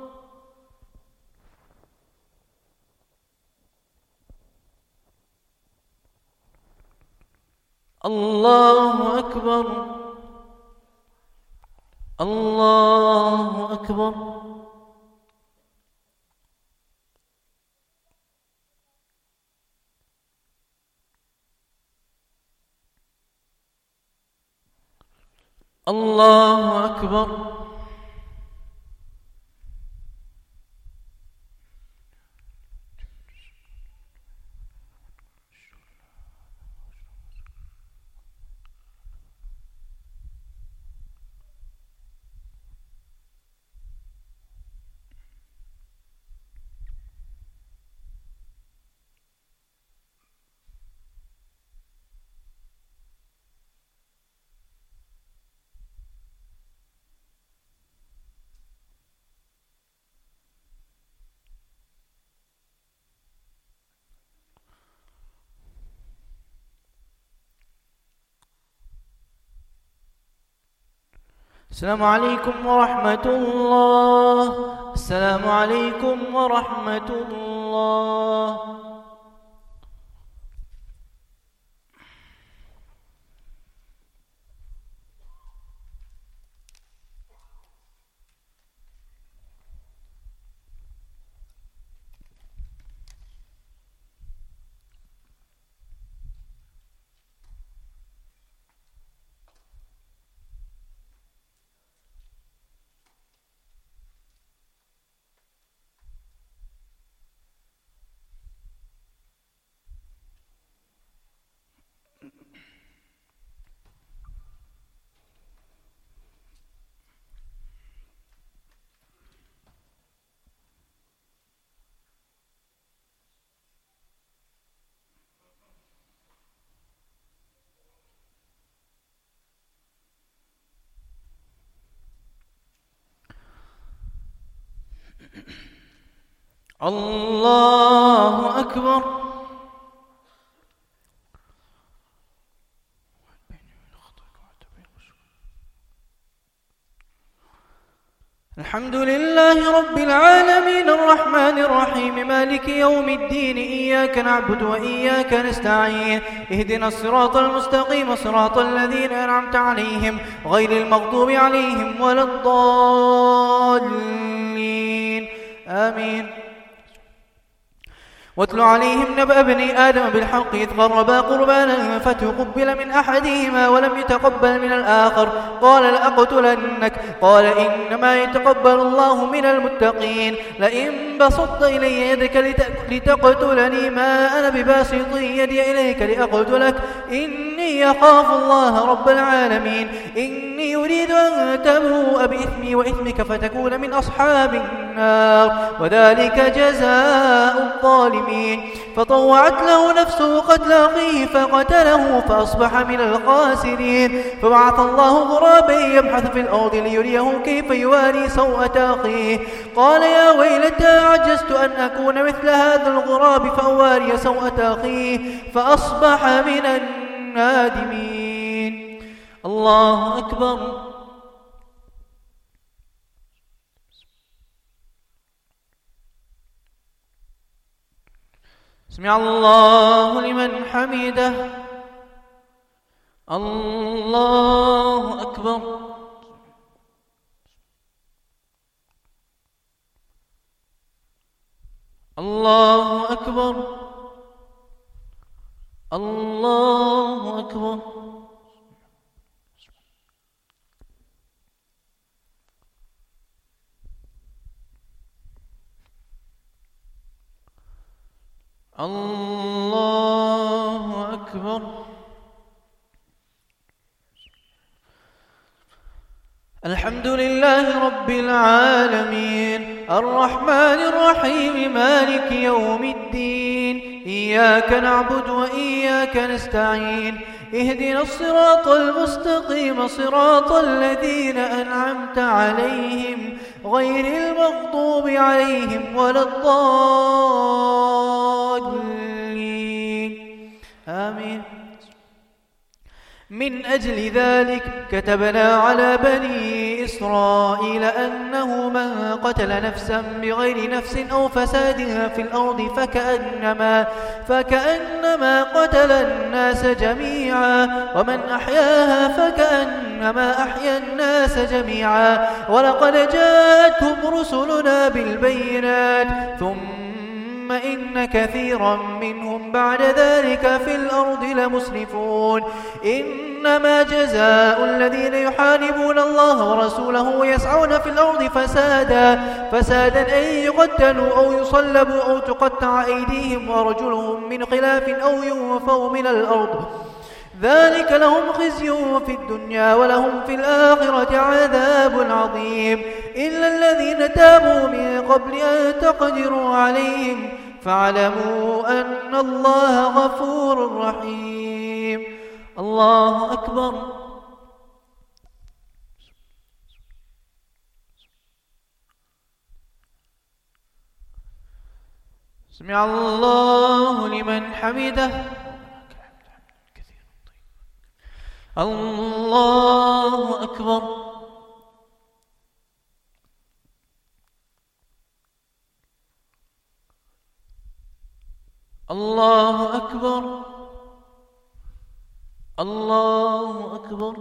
الله أكبر. الله أكبر. الله أكبر. السلام عليكم ورحمة الله. السلام عليكم ورحمة الله. الله أكبر. الحمد لله رب العالمين الرحمن الرحيم مالك يوم الدين إياك نعبد وإياك نستعين اهدنا الصراط المستقيم صراط الذين أنعمت عليهم غير المغضوب عليهم ولا الضالين آمين. واتل عليهم نبأ ابني آدم بالحق إذ قربا قربانا فتقبل من أحدهما ولم يتقبل من الآخر قال لأقتلنك قال إنما يتقبل الله من المتقين لئن بسطت إلي يدك لتقتلني ما أنا بباسط يدي إليك لأقتلك إني أخاف الله رب العالمين إني أريد أن تبوء بإثمي وإثمك فتكون من أصحاب النار وذلك جزاء الظالمين. فطوعت له نفسه قتل أخيه فقتله فأصبح من الخاسرين. فبعث الله غرابا يبحث في الأرض ليريه كيف يواري سوءة أخيه قال يا ويلتى عجزت أن أكون مثل هذا الغراب فأواري سوءة أخيه فأصبح من النادمين. الله أكبر. سمع الله لمن حمده. الله أكبر. الله أكبر. الله أكبر. الله أكبر. الحمد لله رب العالمين الرحمن الرحيم مالك يوم الدين إياك نعبد وإياك نستعين اهدنا الصراط المستقيم صراط الذين أنعمت عليهم غير المغضوب عليهم ولا الضالين آمين. من أجل ذلك كتبنا على بني إسرائيل أنه من قتل نفسا بغير نفس أو فساد في الأرض فكأنما قتل الناس جميعا ومن أحياها فكأنما أحيا الناس جميعا ولقد جاءتهم رسلنا بالبينات ثم إن كثيرا منهم بعد ذلك في الأرض لمسرفون. إنما جزاء الذين يحاربون الله ورسوله ويسعون في الأرض فسادا أن يقتلوا أو يصلبوا أو تقطع أيديهم وأرجلهم من خلاف أو ينفوا من الأرض ذلك لهم خزي في الدنيا ولهم في الآخرة عذاب عظيم. إلا الذين تابوا من قبل أن تقدروا عليهم فاعلموا أن الله غفور رحيم. الله أكبر. سمع الله لمن حمده. الله أكبر. الله أكبر الله أكبر.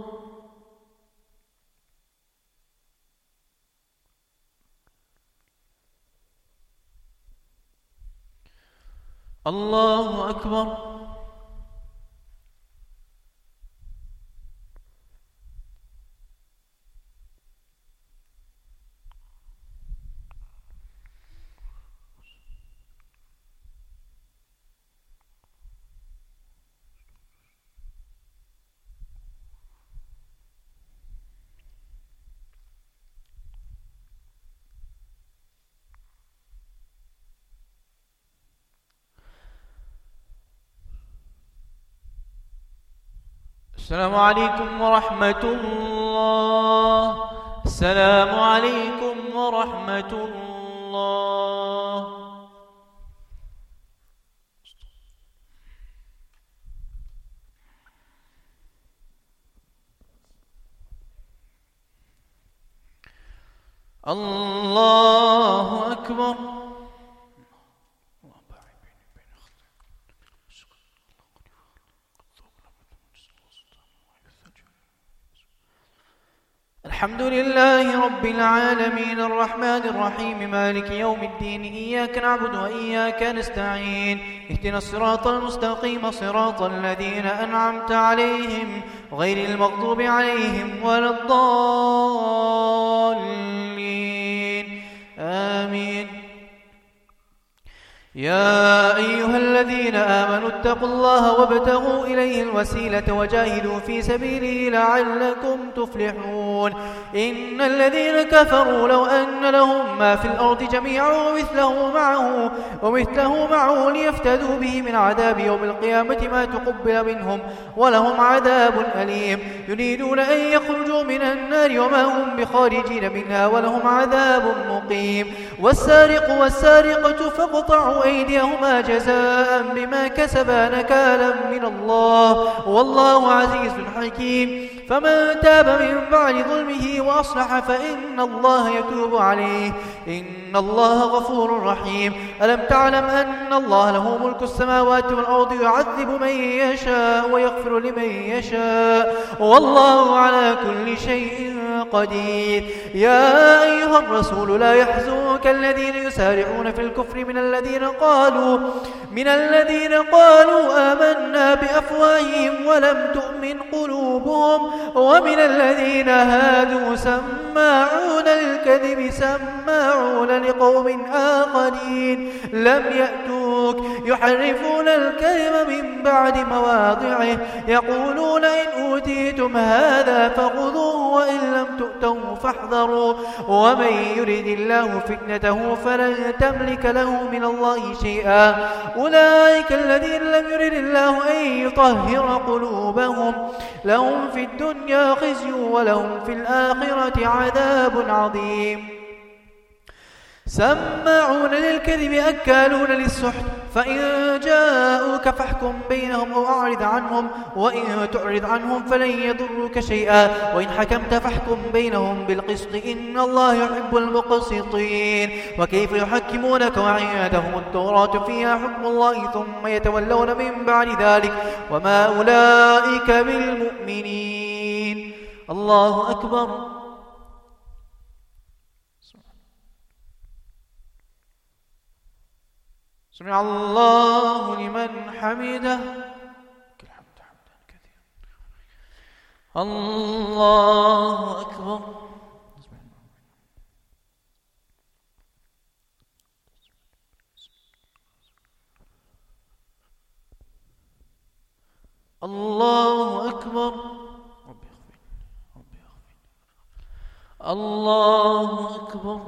الله أكبر. السلام عليكم ورحمة الله. السلام عليكم ورحمة الله. الله أكبر. الحمد لله رب العالمين الرحمن الرحيم مالك يوم الدين إياك نعبد وإياك نستعين اهدنا الصراط المستقيم صراط الذين أنعمت عليهم غير المغضوب عليهم ولا الضالين آمين. يا أيها الذين آمنوا اتقوا الله وابتغوا إليه الوسيلة وجاهدوا في سبيله لعلكم تفلحون. إن الذين كفروا لو أن لهم ما في الأرض جميعا ومثله معه ليفتدوا به من عذاب يوم القيامة ما تقبل منهم ولهم عذاب أليم. يريدون أن يخرجوا من النار وما هم بخارجين منها ولهم عذاب مقيم. والسارق والسارقة فاقطعوا أيديهما جزاء بما كسبا نكالا من الله والله عزيز حكيم. فمن تاب من بعد ظلمه وأصلح فإن الله يتوب عليه إن الله غفور رحيم. ألم تعلم أن الله له ملك السماوات والأرض يعذب من يشاء ويغفر لمن يشاء والله على كل شيء قدير. يا أيها الرسول لا يحزنك الذين يسارعون في الكفر من الذين قالوا آمنا بأفواههم ولم تؤمن قلوبهم ومن الذين هادوا سماعون للكذب سماعون لقوم آخرين لم يأتوك يحرفون الكلم من بعد مواضعه يقولون إن أوتيتم هذا فخذوه وإن لم تؤتوه فاحذروا ومن يرد الله فتنته فلن تملك له من الله شيئا. أولئك الذين لم يرد الله أن يطهر قلوبهم لهم في الدنيا خزي ولهم في الآخرة عذاب عظيم. سماعون للكذب أكالون للسحت فإن جاءوك فاحكم بينهم أو أعرض عنهم وإن تعرض عنهم فلن يضروك شيئا وإن حكمت فاحكم بينهم بالقسط إن الله يحب المقسطين. وكيف يحكمونك وعندهم التوراة فيها حكم الله ثم يتولون من بعد ذلك وما أولئك بالمؤمنين. الله أكبر. سمع الله لمن حمده. الله أكبر. الله أكبر. الله أكبر.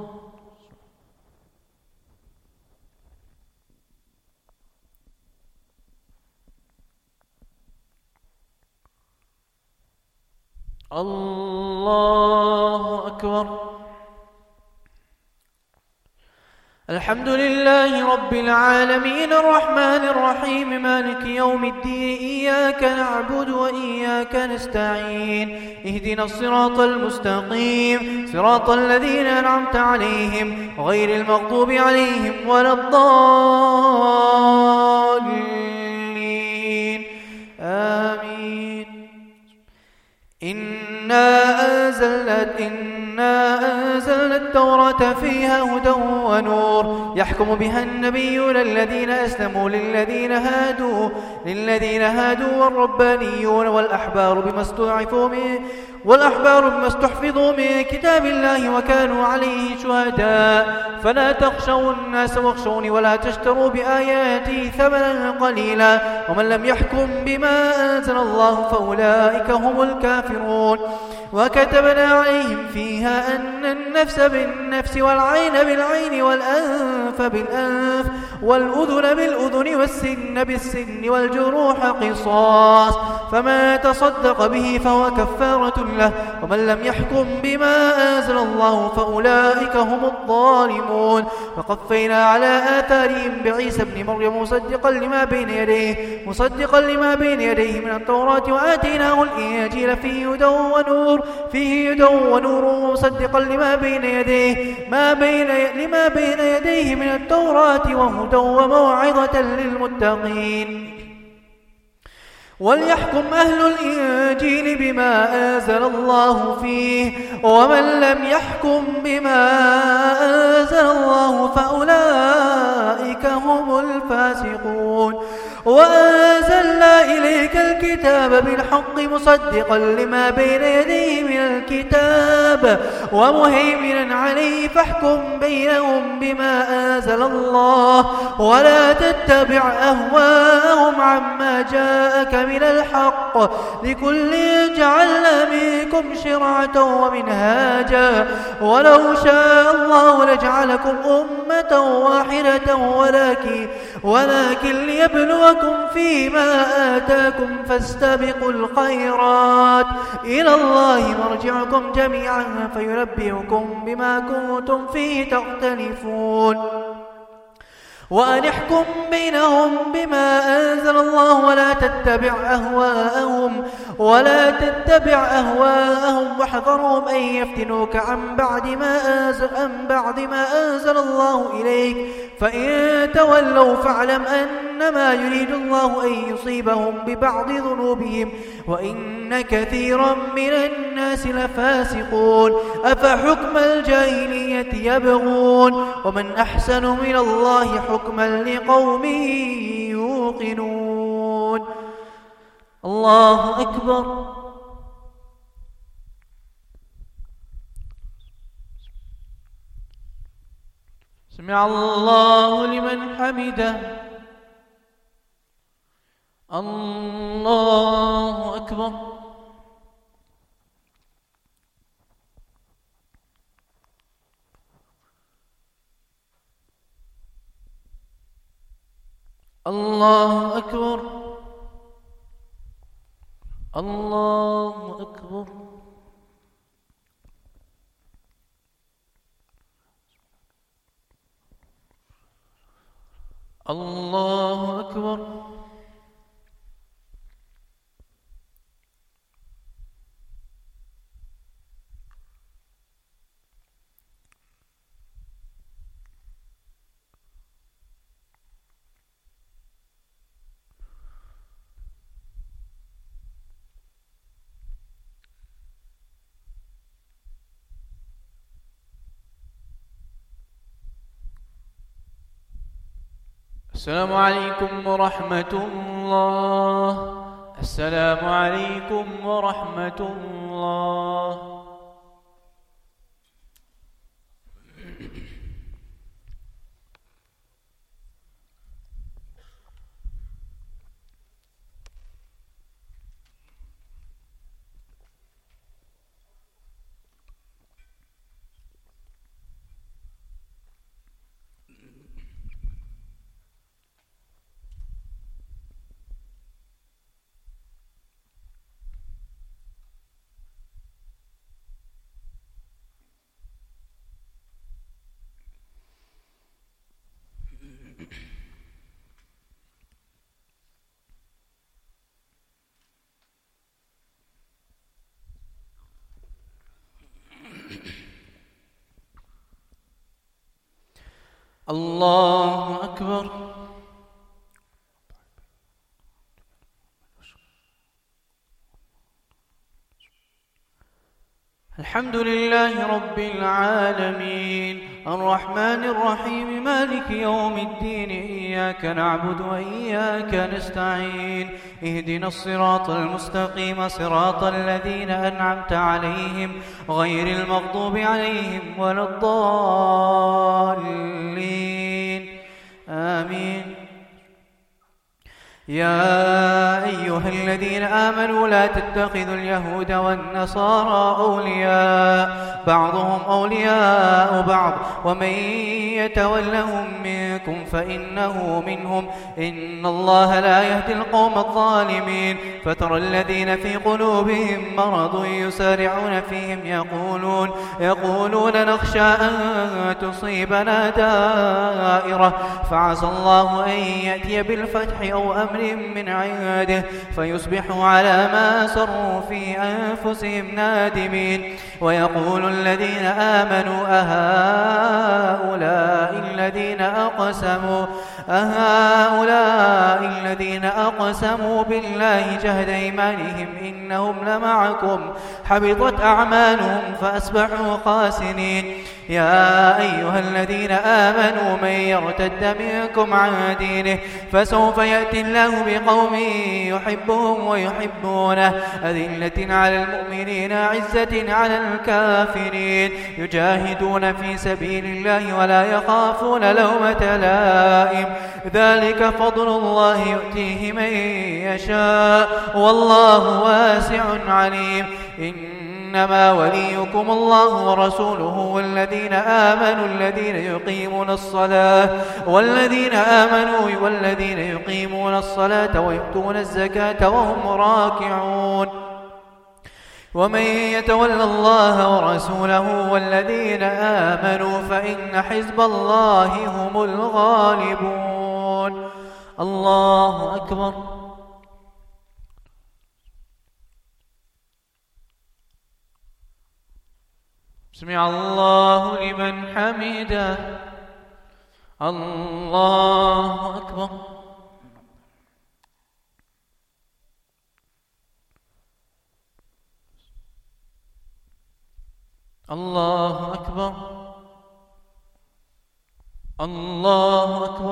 الله أكبر. الحمد لله رب العالمين الرحمن الرحيم مالك يوم الدين إياك نعبد وإياك نستعين اهدنا الصراط المستقيم صراط الذين أنعمت عليهم غير المغضوب عليهم ولا الضالين الضالين آمين. إنا أنزلنا التوراة فيها هدى ونور يحكم بها النبيون الذين أسلموا للذين هادوا والربانيون والأحبار بما استحفظوا من كتاب الله وكانوا عليه شهداء. فلا تخشوا الناس واخشوني ولا تشتروا بآياتي ثمنا قليلا ومن لم يحكم بما أنزل الله فأولئك هم الكافرون. وكتبنا عليهم فيها أن النفس بالنفس والعين بالعين والأنف بالأنف والأذن بالأذن والسن بالسن والجروح قصاص فما تصدق به فهو كفارة له ومن لم يحكم بما أنزل الله فأولئك هم الظالمون. وقفينا على آثارهم بعيسى ابن مريم مصدقا لما بين يديه من التوراة وآتيناه الإنجيل فيه هدى ونور مصدقا لما بين يديه من التوراة وهدى وموعظة للمتقين. وليحكم أهل الإنجيل بما أنزل الله فيه ومن لم يحكم بما أنزل الله فأولئك هم الفاسقون. وأنزلنا إليك الكتاب بالحق مصدقا لما بين يديه من الكتاب ومهيمنا عليه فاحكم بينهم بما أنزل الله ولا تتبع أهواءهم عما جاءك من الحق لكل جعلنا منكم شرعة ومنهاجا ولو شاء الله لجعلكم أمة واحدة ولكن ليبلوكم فيما آتاكم فاستبقوا الخيرات إلى الله مرجعكم جميعا فينبئكم بما كنتم فيه تختلفون. وأن احكم بينهم بما أنزل الله ولا تتبع أهواءهم واحذرهم أن يفتنوك عن بعد ما أنزل الله إليك فإن تولوا فاعلم أنما يريد الله أن يصيبهم ببعض ذنوبهم وإن كثيرا من الناس لفاسقون. أفحكم الجاهلية يبغون ومن أحسن من الله حكما لقوم يوقنون. الله أكبر. سمع الله لمن حمده. الله أكبر. الله أكبر. الله أكبر. الله أكبر. السلام عليكم ورحمة الله. السلام عليكم ورحمة الله. الله أكبر. الحمد لله رب العالمين الرحمن الرحيم مالك يوم الدين إياك نعبد وإياك نستعين اهدنا الصراط المستقيم صراط الذين أنعمت عليهم غير المغضوب عليهم ولا الضالين آمين. يا أيها الذين آمنوا لا تتخذوا اليهود والنصارى أولياء بعضهم أولياء بعض ومن يتولهم منكم فإنه منهم إن الله لا يهدي القوم الظالمين. فترى الذين في قلوبهم مرض يسارعون فيهم يقولون نخشى أن تصيبنا دائرة فعسى الله أن يأتي بالفتح أو أمر من عنده فيصبحوا على ما سروا في أنفسهم نادمين. ويقول الذين آمنوا أهؤلاء الذين أقسموا بالله جهد أيمانهم إنهم لمعكم حبطت أعمالهم فأصبحوا خاسرين. يا أيها الذين آمنوا من يرتد منكم عن دينه فسوف يأتي الله بقوم يحبهم ويحبونه أذلة على المؤمنين عزة على الكافرين يجاهدون في سبيل الله ولا يخافون لومة لائم ذلك فضل الله يؤتيه من يشاء والله واسع عليم. إنما وليكم الله ورسوله والذين آمنوا الذين يقيمون الصلاة ويؤتون الزكاة وهم راكعون. ومن يتولى الله ورسوله والذين آمنوا فإن حزب الله هم الغالبون. الله أكبر. سمع الله لمن حمده. الله أكبر. الله أكبر. الله أكبر.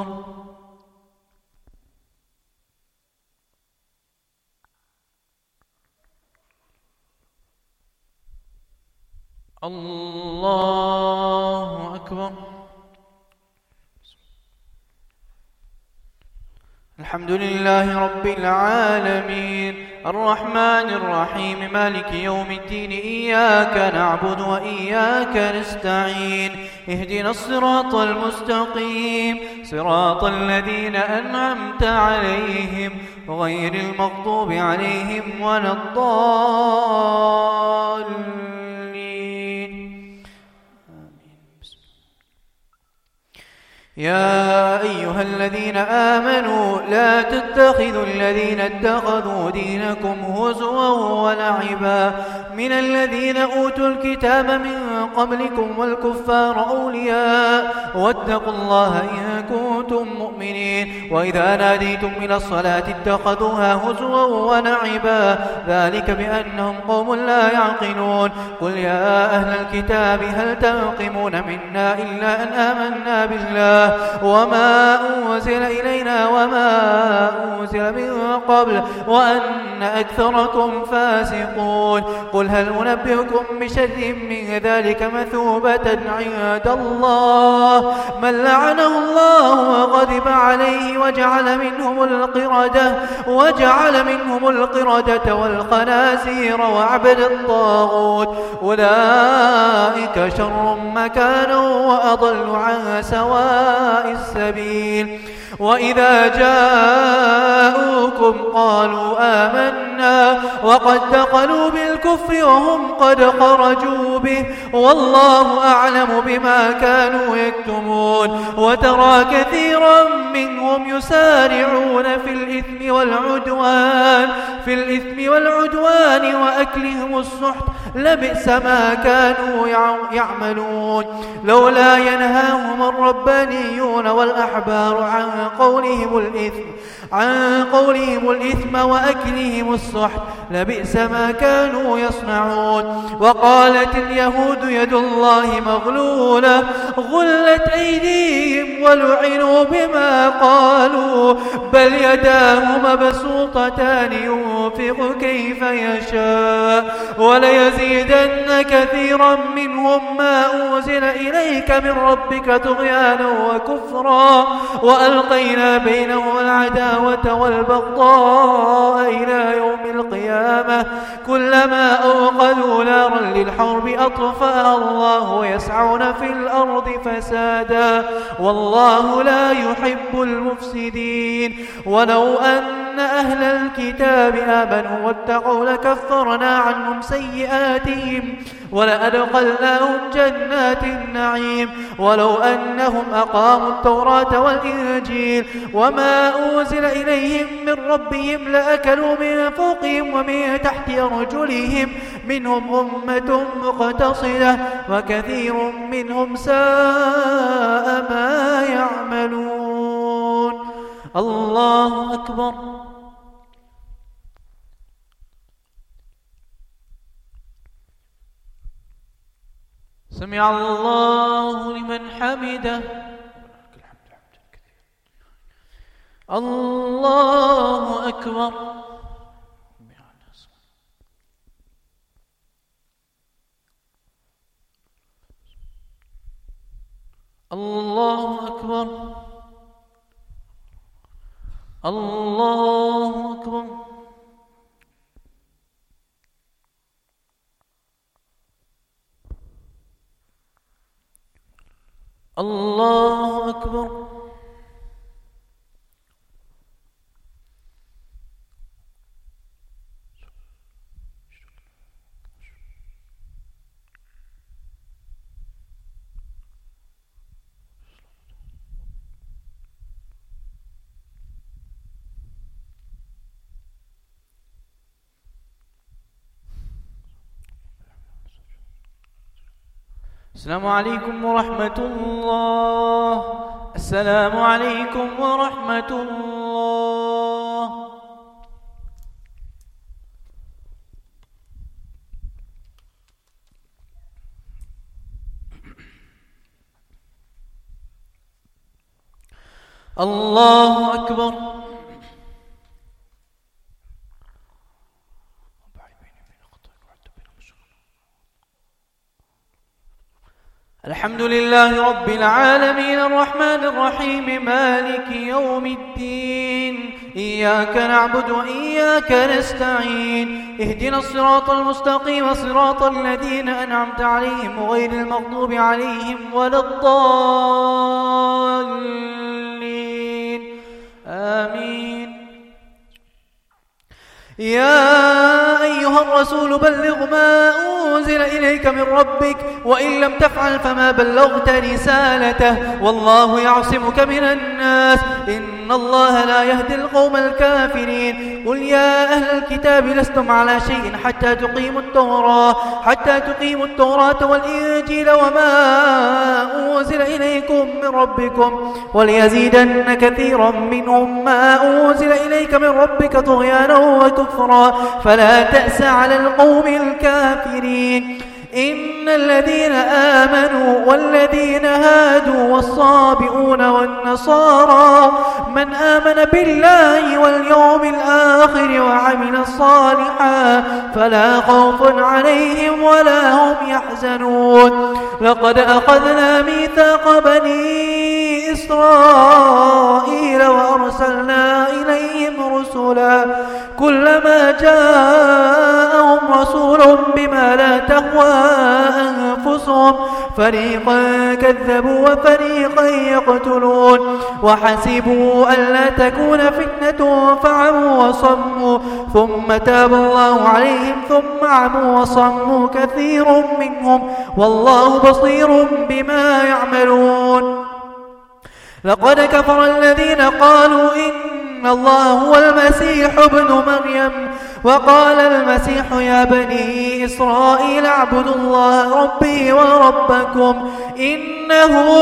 الله أكبر. الحمد لله رب العالمين الرحمن الرحيم مالك يوم الدين إياك نعبد وإياك نستعين اهدنا الصراط المستقيم صراط الذين أنعمت عليهم غير المغضوب عليهم ولا الضالين. يا أيها الذين آمنوا لا تتخذوا الذين اتخذوا دينكم هزوا ولعبا من الذين أوتوا الكتاب من قبلكم والكفار أولياء واتقوا الله إن كنتم مؤمنين. وإذا ناديتم إلى الصلاة اتخذوها هزوا ولعبا ذلك بأنهم قوم لا يعقلون. قل يا أهل الكتاب هل تنقمون منا إلا أن آمنا بالله وما أنزل إلينا وما أنزل من قبل وأن أكثركم فاسقون. قل هل أنبئكم بشر من ذلك مثوبة عند الله من لعنه الله وغضب عليه وجعل منهم القردة والخنازير وعبد الطاغوت أولئك شر مكانا وأضل عن سواء السبيل. وإذا جاءوكم قالوا آمنا وقد دخلوا بالكفر وهم قد خرجوا به والله أعلم بما كانوا يكتمون. وترى كثيرا منهم يسارعون في الإثم والعدوان وأكلهم السحت لبئس ما كانوا يعملون لولا ينهاهم الربانيون والأحبار عن قولهم الإثم وأكلهم السحت لبئس ما كانوا يصنعون وقالت اليهود يد الله مغلولة غلت أيديهم ولعنوا بما قالوا بل يداه مبسوطتان ينفق كيف يشاء وليزيدن كثيرا منهم ما أنزل إليك من ربك طغيانا وكفرا وألقينا بينهم العداوة والبغضاء إلى يوم القيامة كلما أوقدوا نارا للحرب أطفأها الله ويسعون في الأرض فسادا والله لا يحب المفسدين ولو أن أهل الكتاب آمنوا واتقوا لكفرنا عنهم سيئاتهم ولأدخلناهم جنات النعيم ولو أنهم أقاموا التوراة والإنجيل وما أنزل إليهم من ربهم لأكلوا من فوقهم ومن تحت أرجلهم منهم أمة مقتصدة وكثير منهم ساء ما يعملون الله أكبر سمع الله لمن حمده الله أكبر الله أكبر الله أكبر الله أكبر السلام عليكم ورحمة الله السلام عليكم ورحمة الله الله أكبر الحمد لله رب العالمين الرحمن الرحيم مالك يوم الدين إياك نعبد وإياك نستعين اهدنا الصراط المستقيم صراط الذين أنعمت عليهم غير المغضوب عليهم ولا الضالين آمين يا أيها الرسول بلغ ما أنزل إليك من ربك وإن لم تفعل فما بلغت رسالته والله يعصمك من الناس إن الله لا يهدي القوم الكافرين قل يا أهل الكتاب لستم على شيء حتى تقيموا التوراة والإنجيل وما أنزل إليكم من ربكم وليزيدن كثيرا منهم ما أنزل إليك من ربك طغيانا وكفرا فلا تأس على القوم الكافرين إن الذين آمنوا والذين هادوا والصابئون والنصارى من آمن بالله واليوم الآخر وعمل صالحا فلا خوف عليهم ولا هم يحزنون لقد أخذنا ميثاق بني إسرائيل وأرسلنا إليهم رسلا كلما جاءهم رسول بما لا تهوى أنفسهم فريقا كذبوا وفريقا يقتلون وحسبوا ألا تكون فتنة فعموا وصموا ثم تاب الله عليهم ثم عموا وصموا كثير منهم والله بصير بما يعملون لقد كفر الذين قالوا إن الله هو المسيح ابن مريم وقال المسيح يا بني إسرائيل اعبدوا الله ربي وربكم إنه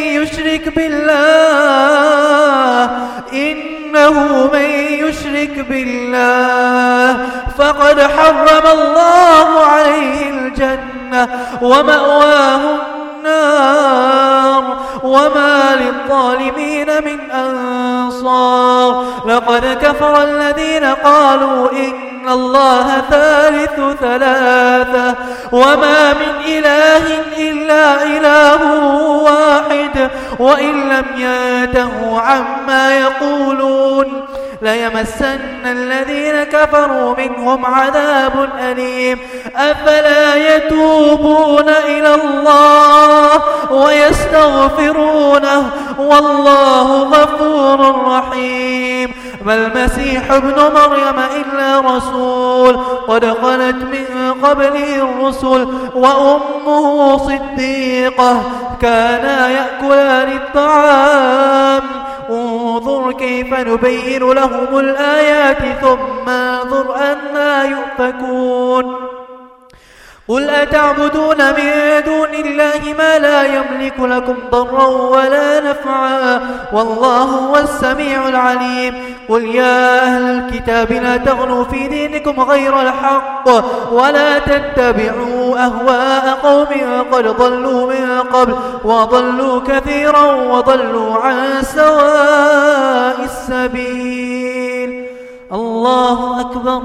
من يشرك بالله فقد حرم الله عليه الجنة ومأواه النار وما للظالمين من أنصار. لقد كفر الذين قالوا إن الله ثالث ثلاثة وما من إله إلا إله واحد وإن لم ينتهوا عما يقولون ليمسن الذين كفروا منهم عذاب أليم. أفلا يتوبون إلى الله ويستغفرونه والله غفور رحيم. ما المسيح ابن مريم إلا رسول قد خلت من قبله الرسل وأمه صديقة كانا يأكلان الطعام انظر كيف نبين لهم الآيات ثم انظر أنى يؤفكون. قل أتعبدون من دون الله ما لا يملك لكم ضرا ولا نفعا والله هو السميع العليم. قل يا أهل الكتاب لا تغلوا في دينكم غير الحق ولا تتبعوا أهواء قوم قد ضلوا من قبل وضلوا كثيرا وضلوا عن سواء السبيل. الله أكبر.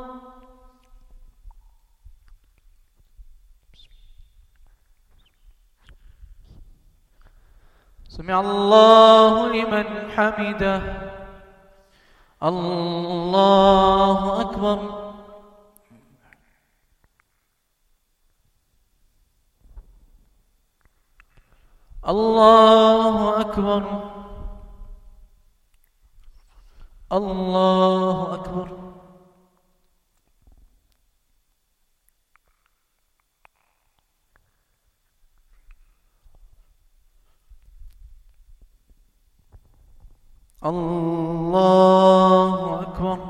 سمع الله لمن حمده. الله أكبر. الله أكبر. الله أكبر. الله أكبر.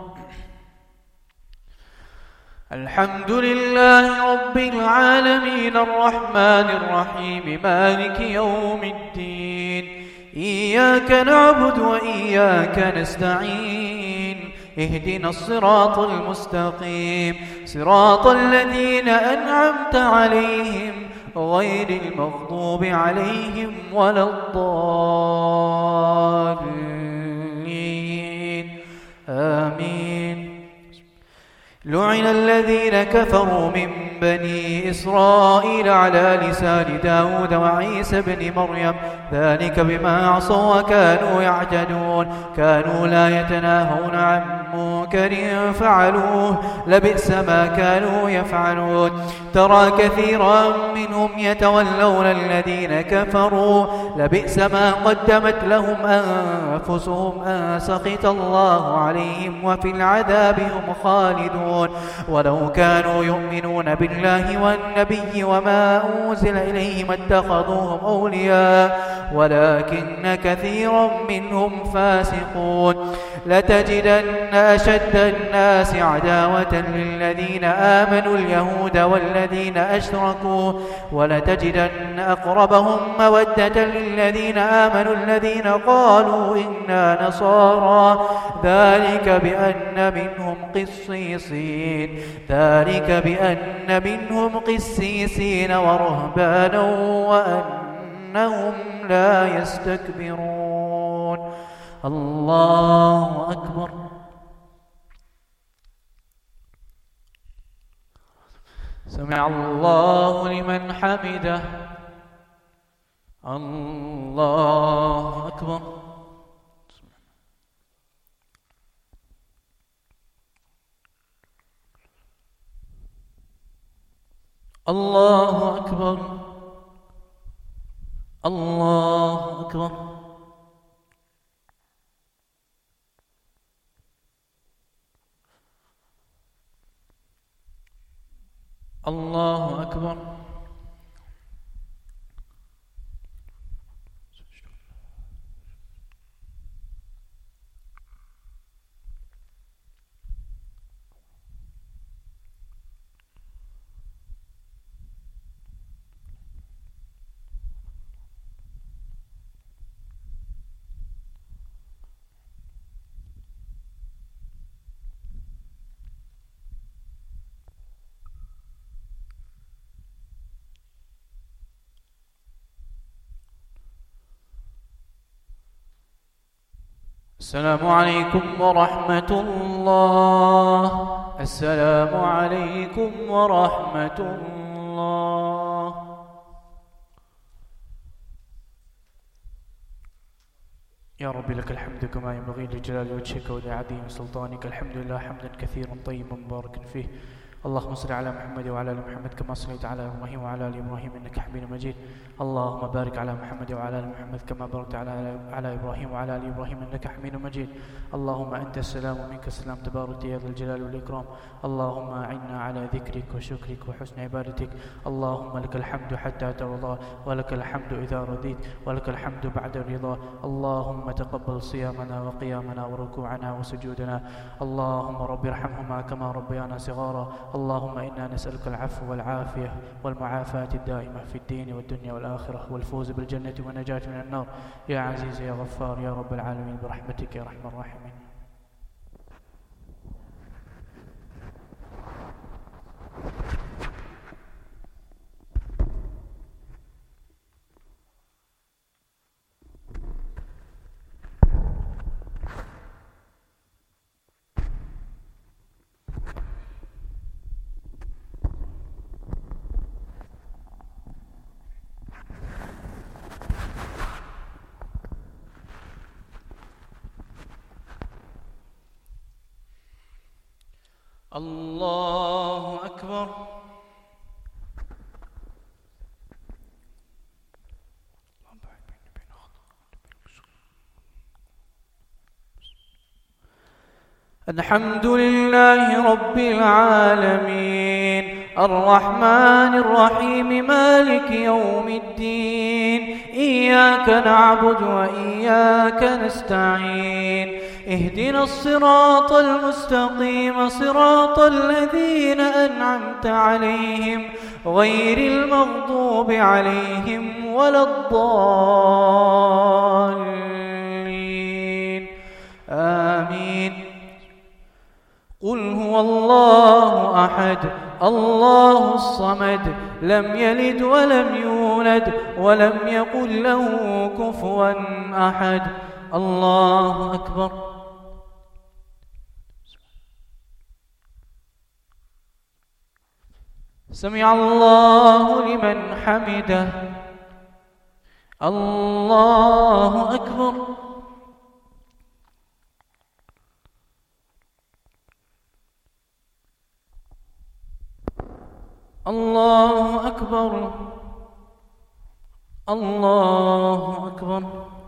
الحمد لله رب العالمين الرحمن الرحيم مالك يوم الدين إياك نعبد وإياك نستعين اهدنا الصراط المستقيم صراط الذين أنعمت عليهم غير المغضوب عليهم ولا الضالين آمين. لعن الذين كفروا من بني إسرائيل على لسان داود وعيسى بن مريم ذلك بما عصوا وكانوا يعتدون كانوا لا يتناهون عن منكر فعلوه لبئس ما كانوا يفعلون. ترى كثيرا منهم يتولون الذين كفروا لبئس ما قدمت لهم أنفسهم أن سخط الله عليهم وفي العذاب هم خالدون. ولو كانوا يؤمنون بالله والنبي وما أنزل إليهم اتخذوهم أولياء ولكن كثيرا منهم فاسقون. لتجدن أشد الناس عداوة للذين آمنوا اليهود والذين أشركوا ولتجدن أقربهم مودة للذين آمنوا الذين قالوا إنا نصارى ذلك بأن منهم قسيسين ورهبانا وأنهم لا يستكبرون. الله أكبر. سمع الله لمن حمده. الله أكبر. الله أكبر. الله أكبر. الله أكبر. السلام عليكم ورحمة الله. السلام عليكم ورحمة الله. يا رب لك الحمد كما ينبغي لجلال وجهك ولعظيم سلطانك. الحمد لله حمدا كثيرا طيبا مباركا فيه. اللهم صل على محمد وعلى ال محمد كما صليت على ابراهيم وعلى ال ابراهيم انك حميد مجيد. اللهم بارك على محمد وعلى ال محمد كما باركت على ابراهيم وعلى ال ابراهيم انك حميد مجيد. اللهم انت السلام ومنك السلام تبارك يا ذا الجلال والاكرام. اللهم اعنا على ذكرك وشكرك وحسن عبادتك. اللهم لك الحمد حتى ترضى ولك الحمد اذا رضيت ولك الحمد بعد الرضا. اللهم تقبل صيامنا وقيامنا وركوعنا وسجودنا. اللهم رب ارحمهما كما ربيانا صغارا. اللهم إنا نسألك العفو والعافية والمعافاة الدائمة في الدين والدنيا والآخرة والفوز بالجنة والنجاة من النار. يا عزيز يا غفار يا رب العالمين برحمتك يا أرحم الراحمين. الله أكبر. الحمد لله رب العالمين الرحمن الرحيم مالك يوم الدين. إياك نعبد وإياك نستعين. اهدنا الصراط المستقيم صراط الذين أنعمت عليهم غير المغضوب عليهم ولا الضالين. آمين. قل هو الله أحد الله الصمد لم يلد ولم يولد ولم يكن له كفوا أحد. الله أكبر. سمع الله لمن حمده. الله أكبر. الله أكبر. الله أكبر.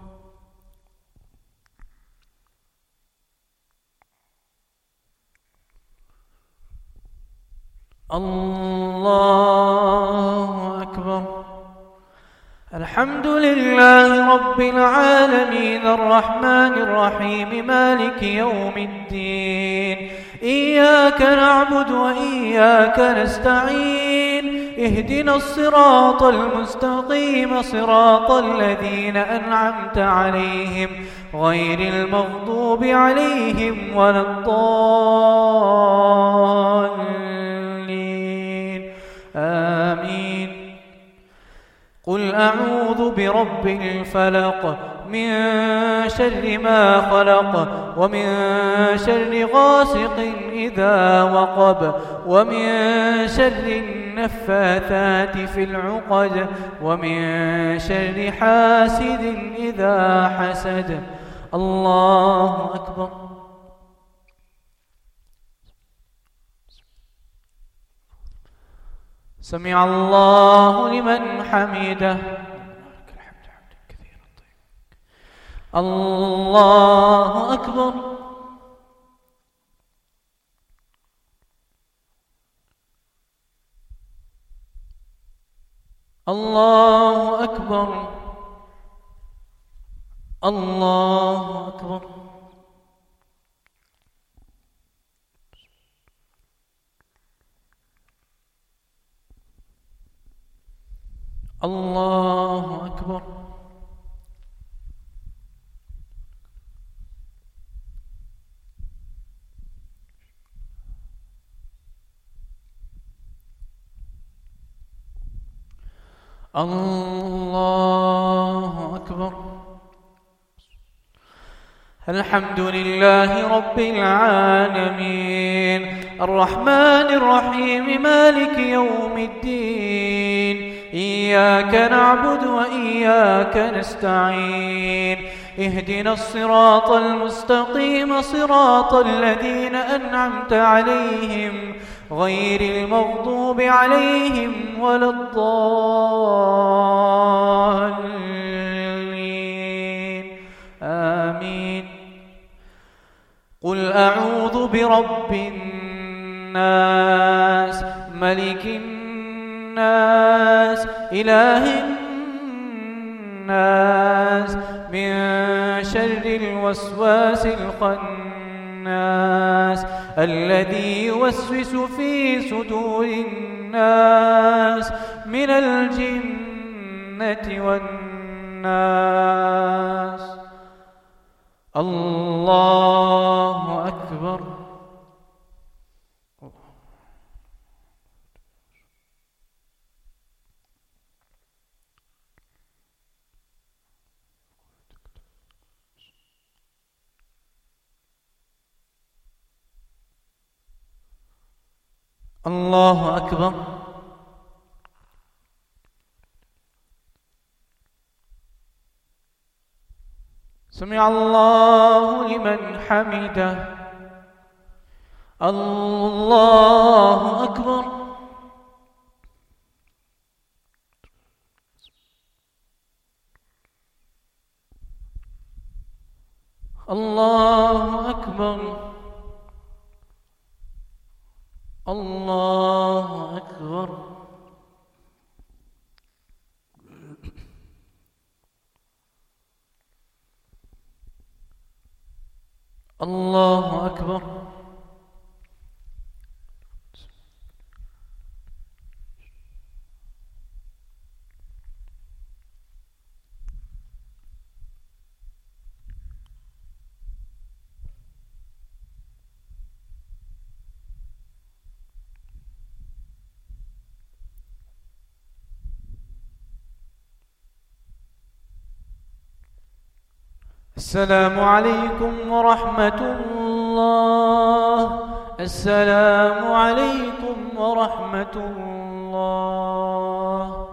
الله أكبر. الحمد لله رب العالمين الرحمن الرحيم مالك يوم الدين. إياك نعبد وإياك نستعين. اهدنا الصراط المستقيم صراط الذين أنعمت عليهم غير المغضوب عليهم ولا الضالين. آمين. قل أعوذ برب الفلق من شر ما خلق ومن شر غاسق إذا وقب ومن شر النفاثات في العقد ومن شر حاسد إذا حسد. الله أكبر. سمع الله لمن حمده. الله أكبر. الله أكبر. الله أكبر. الله أكبر. الله أكبر. الحمد لله رب العالمين الرحمن الرحيم مالك يوم الدين إياك نعبد وإياك نستعين اهدنا الصراط المستقيم صراط الذين أنعمت عليهم غير المغضوب عليهم ولا الضالين آمين. قل أعوذ برب الناس ملك الناس إله الناس من شر الوسواس الخناس الذي يوسوس في صدور الناس من الجنة والناس. الله أكبر. الله أكبر. سمع الله لمن حمده. الله أكبر. الله أكبر. الله أكبر. الله أكبر. السلام عليكم ورحمة الله. السلام عليكم ورحمة الله.